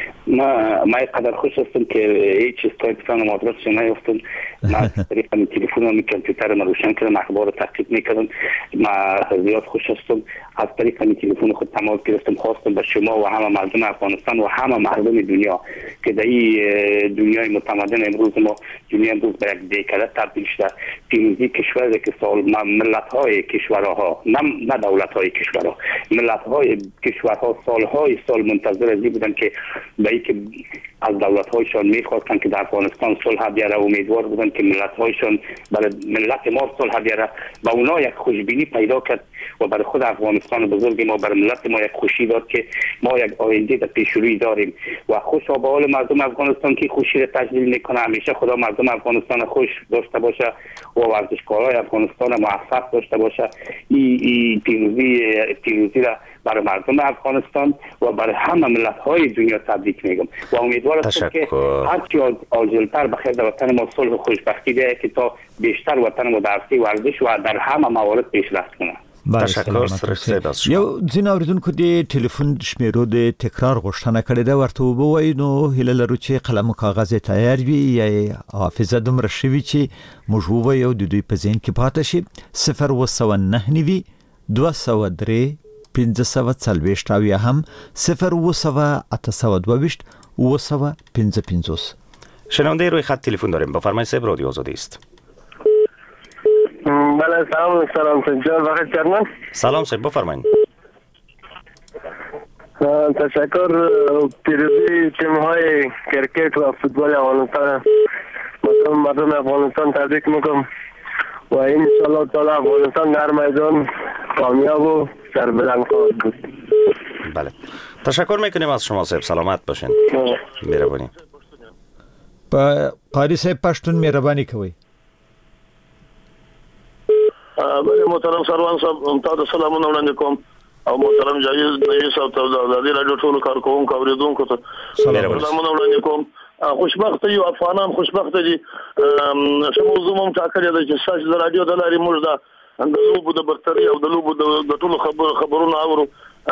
ما ما قدر خوش هستم که هیچ اسکایپ تان مدرس نیفتم. ما طریق من تلفن و کامپیوتر ما روشن کردم، اخبار تعقیب میکردم. ما زیاد خوش هستم. از طریق من تلفن خود تماس گرفتم، خواستم به شما و همه مردم افغانستان و همه مردم دنیا که در این دنیای متمدن امروز ما دنیا امروز به یک دیکاده تبدیل شده. پیروزی کشوری که سال ملت های کشورها نه نه دولت های کشورها ملت های کشورها سالهای سال منتظر از این بودن که به این که از دولت‌هایشان می‌خواستند که در افغانستان صلح بیاره، امیدوار بودند که ملت‌هایشان برای ملت ما صلح بیاره. با اونا یک خوشبینی پیدا کرد و برای خود افغانستان بزرگ ما، برای ملت ما یک خوشی داد که ما یک آینده در پیش روی داریم و خوشا به حال مردم افغانستان که خوشی را تجلیل میکنه. همیشه خدا مردم افغانستان خوش داشته باشه و ورزشکارای افغانستان موفق داشته باشه. این ای پیروزی پیروزی را برای مردم افغانستان و برای همه ملت‌های دنیا تبریک میگم و امیدوار هستم که هرچی عاجل‌تر بخیر در وطن ما صلح و خوشبختی بیاید که تا بیشتر وطن ما در عرصه ورزش و در همه موارد پیشرفت کنه. تشکر سره یو ځین اوریدونکو د ټلیفون شمیرو د تکرار غوښتنه کړې ده، ورته وبوي نو هیله لرو چې قلم او کاغذ تیار وي یا حافظه دومره شوي چې موږ ووایو د دوی په ذهن کې پاتې شي. صفر و سوه نه نوي دوه سوه درې پنځه سوه څلوېښت او یا هم صفر و سوه اته سوه دوه ویشت اوه سوه پنځه پنځوس. شنونده روی خط تلفن داریم. بفرمایید صاحب، رادیو آزادی است. بله سلام سلام جان وقت چرمن. سلام صاحب بفرمایید. تشکر. پیروزی تیم‌های کرکٹ و فوتبال افغانستان مردم مردم افغانستان تبریک میگم و ان شاء الله تعالی افغانستان در میدان کامیاب و سربلند خواهد بود. بله تشکر میکنیم از شما صاحب، سلامت باشین. مهربانی. په قاری صاحب پښتون مهرباني کوي. بله محترم سروان صاحب تاسو سلامونه وړاندې کوم او محترم جاوید نوی صاحب ته د ازادي رادیو ټولو کارکوونکو اوریدونکو ته سلامونه وړاندې کوم. خوشبخت یو افغانان خوشبخت دي. شمو زموږ ټاکلې ده چې ساج د رادیو د لارې موږ د د لوبو د برتري او د لوبو د ټولو خبر خبرونه اورو.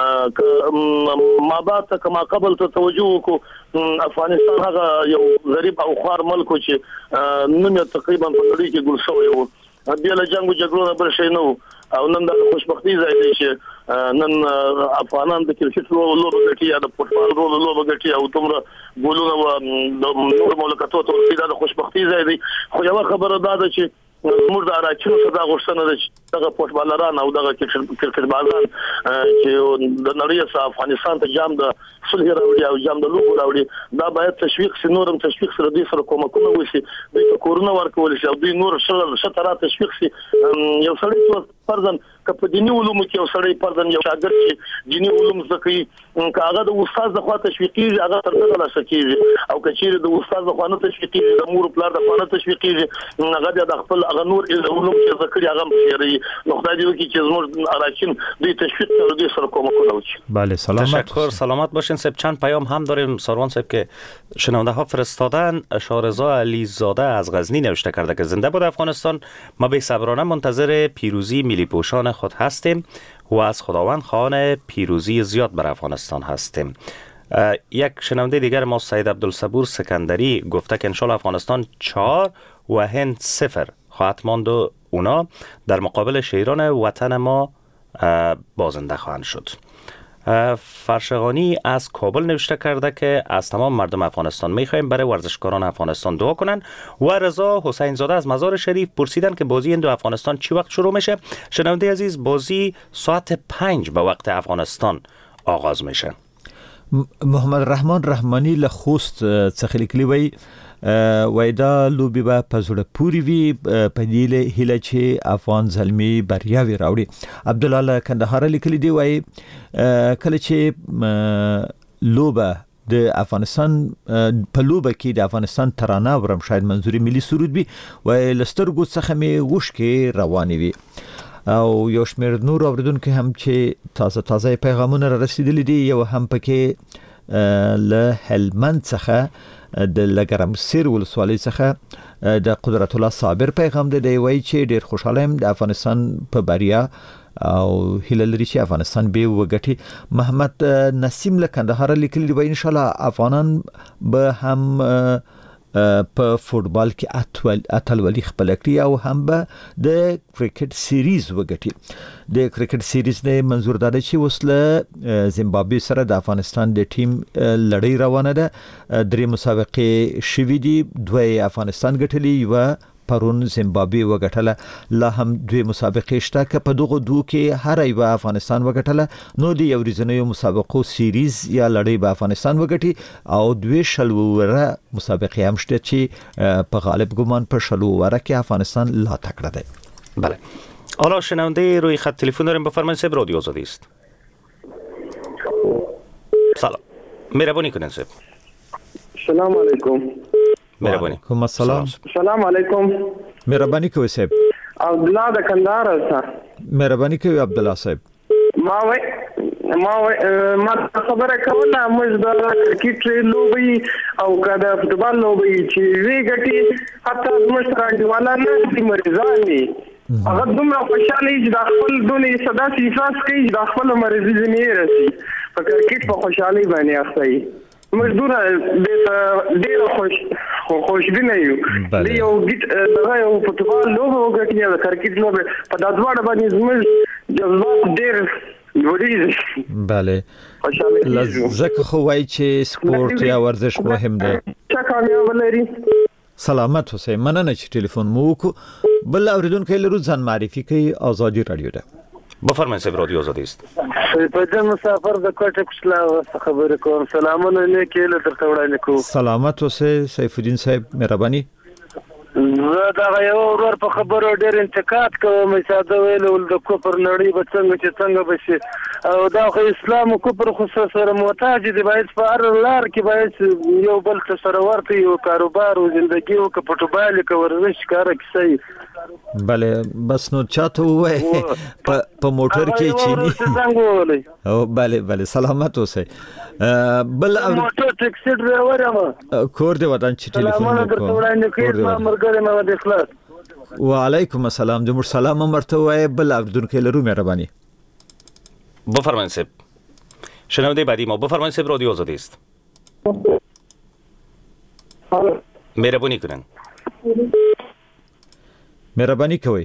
ما بعد کما قبل ته توجه وکړو افغانستان هغه یو غریب او خوار ملک چې نن تقریبا په نړۍ کې ګل شوی و. بیا له جنگ او جګړو نه بل شي نه او نن د خوشبختی ځای دی چې نن افغانان د کرکټ لوبه ګټي یا د فوټبال لوبه ګټي او تمره ګولونه و د نور مملکتو ته د خوشبختی ځای دی. خو یو خبره ده چې موږ د راکینو صدا غوښتنه ده چې دغه فوټبالران او دغه کرکټ بازان چې د نړۍ سره افغانستان ته جام د صلح راوړي او جام د لوبو راوړي دا باید تشویق سي، نورم تشویق سره دوی سره کومکونه وشي، دوی ته کورونه ورکول شي او دوی نور شتره تشویق سي. یو سړی چې فرضاً که په دیني علومو کې یو سړی فرضاً یو شاګرد چې دیني علوم زده کوي که هغه د استاد لخوا تشویقېږي هغه تر دغه لاسه کېږي او که چیرې د استاد لخوا نه تشویقېږي د مور پلار لخوا نه تشویقېږي هغه بیا د خپل هغه نور علوم چې زده کړي هغه هم هېروي. نو خدای دې وکړي چې زموږ اراکین دوی تشویق کړي دوی سره کومکونه وکړي. بله سلامت. تشکر، سلامت باشین صاحب. چند پیام هم داریم سروان صاحب که شنونده ها فرستادن. شارزا علیزاده از غزنی نوشته کرده که زنده باد افغانستان، ما به صبرانه منتظر پیروزی ملی پوشان خود هستیم و از خداوند خواهان پیروزی زیاد بر افغانستان هستیم. یک شنونده دیگر ما سید عبدالصبور سکندری گفته که انشالله افغانستان چهار و هند صفر خواهد ماند و اونا در مقابل شیران وطن ما بازنده خواهند شد. فرشغانی از کابل نوشته کرده که از تمام مردم افغانستان میخوایم برای ورزشکاران افغانستان دعا کنن و رضا حسین زاده از مزار شریف پرسیدن که بازی هند و افغانستان چی وقت شروع میشه. شنونده عزیز، بازی ساعت پنج به وقت افغانستان آغاز میشه. محمد رحمان رحمانی له خوست څخه لیکلی وی وای دا لوبي به په زړه پوری وي په دې هیله چې افغان زلمی بریاوي راوړي. عبد الله له کندهار لیکلی دی وای کله چې لوبه د افغانستان په لوبه کې د افغانستان ترانه ورم شاید منظوري ملي سرود بي وای لسترګو څخه می وښکې رواني وي او یو شمېر نور اوریدونکو هم چې تازه تازه پیغامونه را رسیدلي دي. یو هم پکې له هلمند څخه د لګرم سیر ولسوالۍ څخه د قدرت الله صابر پیغام دی، وایي چې ډېر خوشاله یم د افغانستان په بریا او هیله لري چې افغانستان به وګټي. محمد نسیم له کندهار لیکلی دی ان شاء الله افغانان به هم په فوټبال کې اتلولي خپل کړي او هم به د کرکټ سیریز وګټي. د کرکټ سیریز نه منظور ده چې وسله زیمبابوې سره د افغانستان د ټیم لړۍ روانه ده. درې مسابقې شوې دي، دوه افغانستان ګټلې، یو پرون زیمبابوې وګټله. لا هم دوی مسابقې شته که په دغه دوه کې هر یو افغانستان وګټله نو د یو ورځنیو مسابقو سیریز یا لړۍ به افغانستان وګټي او دوی شلوره مسابقې هم شته چې په غالب ګمان په شلوره کې افغانستان لا تکړه دی. بله. حالا شنونده روی خط تلفن داریم. بفرمایید صاحب، رادیو آزادی است. سلام. مهربانی کنین صاحب. سلام علیکم. مهربانی. کوم السلام. سلام علیکم. مهربانی کوي صاحب. عبدالله د کندهار څخه. مهربانی کوي عبدالله صاحب. ما وای ما وای ما خبره کوله موږ د کرکټ لوبي او کدا فوتبال لوبي چې وی ګټي حتی موږ سره دیواله نه دي مریضاني هغه دومره خوشاله چې د خپل دونې صدا سي احساس کوي چې د خپل مریض زنی راسي په کرکټ په خوشحالي باندې اخته مزدور ډېر خوش خوشبینه یو د یو ګټ دغه یو فوتبال لوبه وګټي یا کرکټ لوبه په دازواړه باندې زموږ جذبات ډېر لوړیږي. بله لزکه خو وایي چې سپورت یا ورزش مهم دی. چا کامیاب لري. سلامت اوسئ. مننه چې ټلیفون مو وکړو. بل اوریدونکو لرو ځان معرفي کوي. آزادی رادیو ده. بفرمایید صاحب، رادیو آزادی است. په مسافر د کوټه کوچلا خبرې کوم. سلامونه لیکل درته وړاندې کوم. سلامت اوسئ سیف الدین صاحب، مهرباني. زه دا یو ورور په خبرو ډېر انتقاد کوم. ساده ویل ول د کوپر نړۍ به څنګه چې څنګه بشي او دا خو اسلام او کوپر خصوصا سره محتاج دي. باید په هر لار کې باید یو بل ته سره ورته یو کاروبار او ژوندۍ او فوټبال کې ورزش کار کوي. بله بس نو چاته وای په موټر کې چینی او بله بله سلامت اوسئ. بل موټر ټیکسي ډرایور یم. کور دی وطن چې ټلیفون وکړو. وعلیکم السلام. د مر سلام مرته وای. بل اردن کې لرو. مهرباني. بفرمایید صاحب. شنونده بعدی ما بفرمایید صاحب، رادیو آزادی است. مهربانی کنن. مهربانی کوي.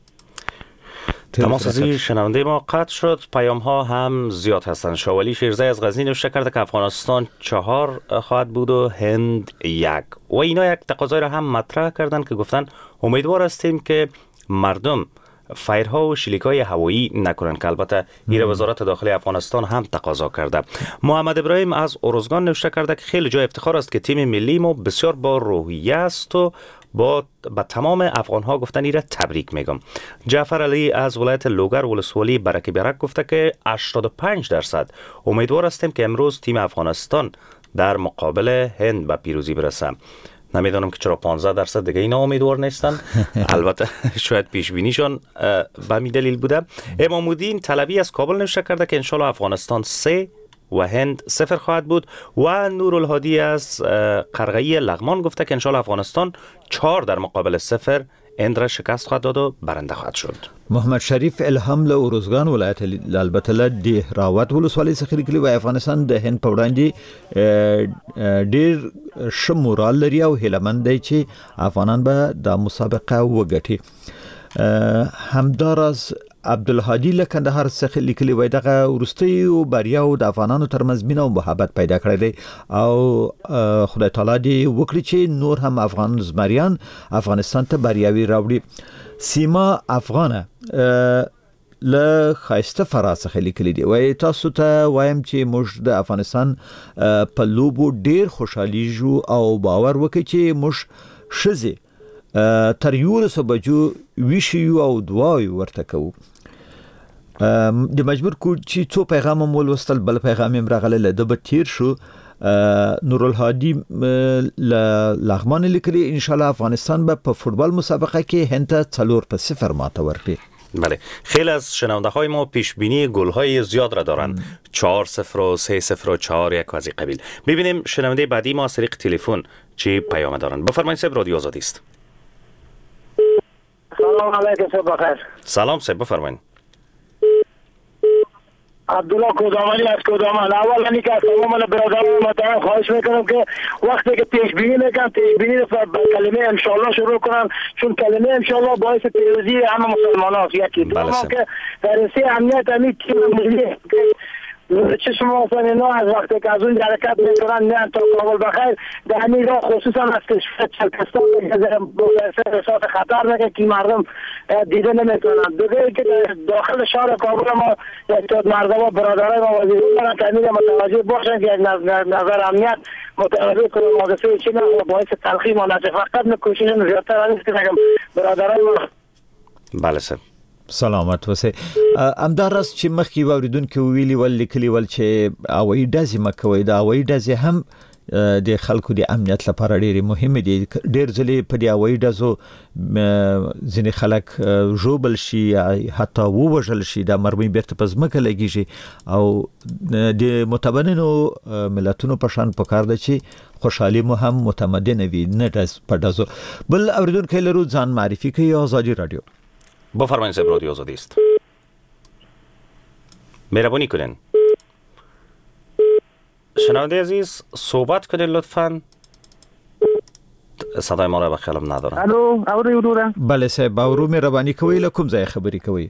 تماسازی شنونده ما قطع شد. پیام ها هم زیاد هستند. شاولی شیرزی از غزنی نوشته کرده که افغانستان چهار خواهد بود و هند یک و اینا یک تقاضای را هم مطرح کردند که گفتن امیدوار هستیم که مردم فایرها و شلیک‌های هوایی نکنند که البته این وزارت داخلی افغانستان هم تقاضا کرده. محمد ابراهیم از اروزگان نوشته کرده که خیلی جای افتخار است که تیم ملی ما بسیار با روحیه است و با با تمام افغان ها گفتن ایره تبریک میگم. جعفر علی از ولایت لوگر ولسوالی برک بیرک گفته که هشتاد و پنج درصد امیدوار هستیم که امروز تیم افغانستان در مقابل هند به پیروزی برسه. نمیدونم که چرا پانزده درصد دیگه اینا امیدوار نیستن. البته شاید پیش بینیشون به می دلیل بوده. امام الدین طلبی از کابل نوشته کرده که انشالله افغانستان سه و هند صفر خواهد بود و نورالهادی از قرغی لغمان گفته که انشالله افغانستان چهار در مقابل صفر هند را شکست خواهد داد و برنده خواهد شد. محمد شریف الهام له اروزگان ولایت البته له د راوت ولسوالۍ څخه لیکلي و افغانستان د هند په وړاندې ډیر ښه مورال لري او هیلمند دی چې افغانان به د مسابقه وګټي. همداراز عبدالهادی له کندهار څخه لیکلي وای دغه ورستي او بریاو د افغانانو ترمنځ مینه او محبت پیدا کړی دی او خدای تعالی دې وکړي چې نور هم افغان زمریان افغانستان ته بریاوي راوړي. سیما افغانه له خایسته فراس څخه لیکلي دی وای تاسو ته وایم چې موږ د افغانستان په لوبو ډیر خوشحالي جو او باور وکړي چې موږ شزي تر یو سو بجو ویشیو او دعای ورته کوو. د مجبور کو چې څو پیغام مول وستل بل پیغام هم راغله لده به تیر شو. نورالهادی لغمان لیکلی ان شاء الله افغانستان به په فوتبال مسابقه کې هند ته څلور په صفر ماته ورکړي. بله، خیلی از شنونده های ما پیش بینی گل های زیاد را دارند. چهار صفر و سه صفر و چهار یک و از این قبیل. ببینیم شنونده بعدی ما از طریق تلفن چی پیام دارند. بفرمایید صاحب، رادیو آزادی است. سلام علیکم صاحب بخیر. سلام صاحب بفرمایید. عبدالله کودامانی از کودامان. اولا اینکه از تمام برادران محترم خواهش میکنم که وقتی که پیش بینی میکنم پیش بینی رو با کلمه انشالله شروع کنم، چون کلمه انشالله باعث پیروزی همه مسلمان هاست. یکی دوم که در سه امنیت همین تیم ملی چشم حسین از وقتی که از اون حرکت میکنن میان تا کابل بخیر در همین راه خصوصا از کشور چرکستان احساس خطر نکه که مردم دیده نمیتونن. دیگه که داخل شهر کابل ما یک تعداد مردم و برادرای ما وزیران دارن که امیر متوجه باشن که یک نظر امنیت متوجه کنه حادثه چی نه باعث تلخی ما نشه. فقط نکوشش زیادتر نیست که نگم برادرای ما. بله سر سلامت وسه امدار است چې مخکې واوریدونکو ویلي ول لیکلي ول چې هوایي ډزې مکوي دا هوایي ډزې هم د خلکو د امنیت لپاره ډېرې مهمه دي. ډېر ځلې په دې هوایي ډزو ځینې خلک ژوبل شي حتی ووژل شي دا مرمۍ بیرته په ځمکه لګیږي او د متمدنو ملتونو په شان پکار ده چې خوشحالي مو هم متمدنه وي نه ډز په ډزو. بل اوریدونکو لرو ځان معرفي کوي آزادی رادیو. بفرمایید سه رادیو آزادی است. مهربانی کنین. شنونده عزیز صحبت کنین لطفاً. صدای ما را به خیالم ندارم. الو اوري ورورا. بله صاحب اورو مهرباني کوي له کوم ځای خبرې کوي؟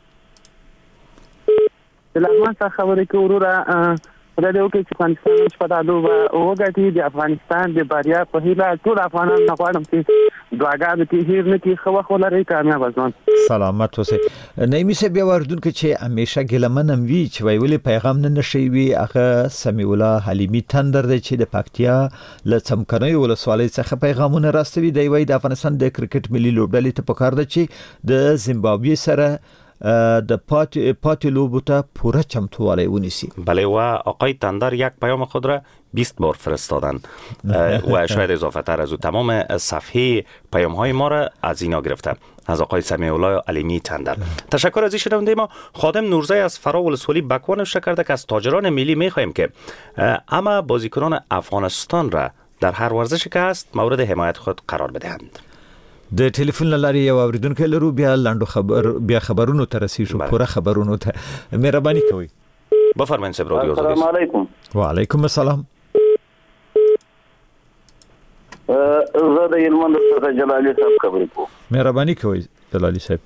لغمان څخه خبرې کوي ورورا. دا د وکي چې افغانستان په دالو او وګټي د افغانستان د بریا په هیله ټول افغانان غواړم چې دعاګانې کې هیر نه کې خو خولري کامیاب ځوان. سلامت اوسه. نېمي سه بیا وردونکو چې همیشه ګلمنم وی چې ویولې پیغام نه نشي وی هغه سمیع الله حلیمی تندر دی چې د پکتیا ل څمکنۍ ولسوالۍ څخه پیغامونه راستوي دی وی د افغانستان د کرکټ ملي لوبډلې ته پکار دی چې د زیمبابوې سره د پات پات لوبو ته پوره چمتووالی ونیسی. بله و آقای تندر یک پیام خود را بیست بار فرستادن و شاید اضافه تر از او تمام صفحه پیام های ما را از اینا گرفته از آقای سمیع الله علیمی تندر. تشکر از این شنونده ما. خادم نورزی از فرا ولسوالی بکوان نوشته کرده که از تاجران ملی میخواهیم که اما بازیکنان افغانستان را در هر ورزش که هست مورد حمایت خود قرار بدهند. د ټلیفون لارې یو اوریدونکو لرو بیا لاندو خبر بیا خبرونو ته رسیدو پوره خبرونو ته مهرباني کوي. بفرمایئ سب رادیو آزادی. السلام علیکم. و علیکم السلام. زه د یلمند څخه جلالی صاحب خبرې کوم. مهرباني کوي جلالی صاحب.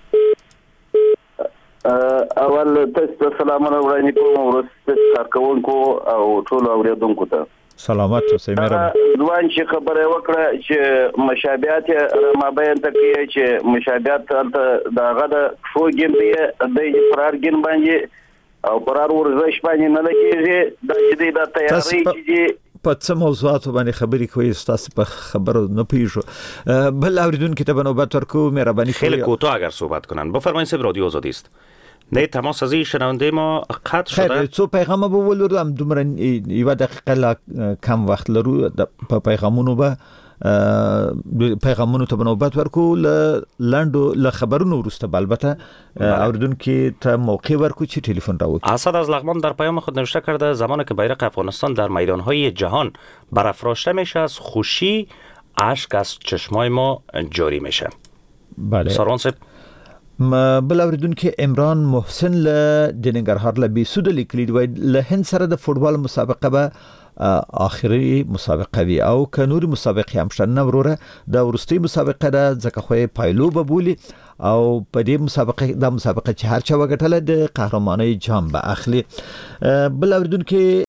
اول تاسو سلامونه وړاندې کوم ورسته کارکونکو او ټول اوریدونکو ته. سلامت اوسئ مهرباني. ځوان چې خبره وکړه چې مشابهت ما بیان تکي چې مشابهت ته داغه د شو ګیم دی د فرار ګیم باندې او فرار ورزش باندې نه لګیږي د دې د تیاری چې په څه موضوعات باندې خبرې کوي تاسو په خبرو نه پیژو. بل اوریدونکو ته بنوبت ورکو مهرباني خیلی کوتاه اگر صحبت کنن. بفرمایید سب رادیو آزادی است. نه تماس از این شنونده ما قطع شده. خیر څو پیغام به ولرم دومره یو دقیقه کم وخت لرو په پیغامونو به پیغامونو ته بنوبت ورکو لاندو ل خبرونو ورسته البته اوریدونکو ته موقع ورکو چې ټلیفون راوړي. اسد از لغمان در پیام خود نوشته کرده زمانی که بیرق افغانستان در میدانهای جهان برافراشته میشه از خوشی اشک از چشمای ما جاری میشه. بله. سروان صاحب بل اوریدونکو عمران محسن له د ننګرهار له بیسود لیکلی دی له هند سره د فوتبال مسابقه به آخري مسابقه وی او کنوري مسابقه هم شنه وروره د ورستي مسابقه د ځکه خو پایلو به بولی او په دې مسابقه د مسابقه چې هر چا وګټله د قهرمانۍ جام به اخلي. بل اوریدونکو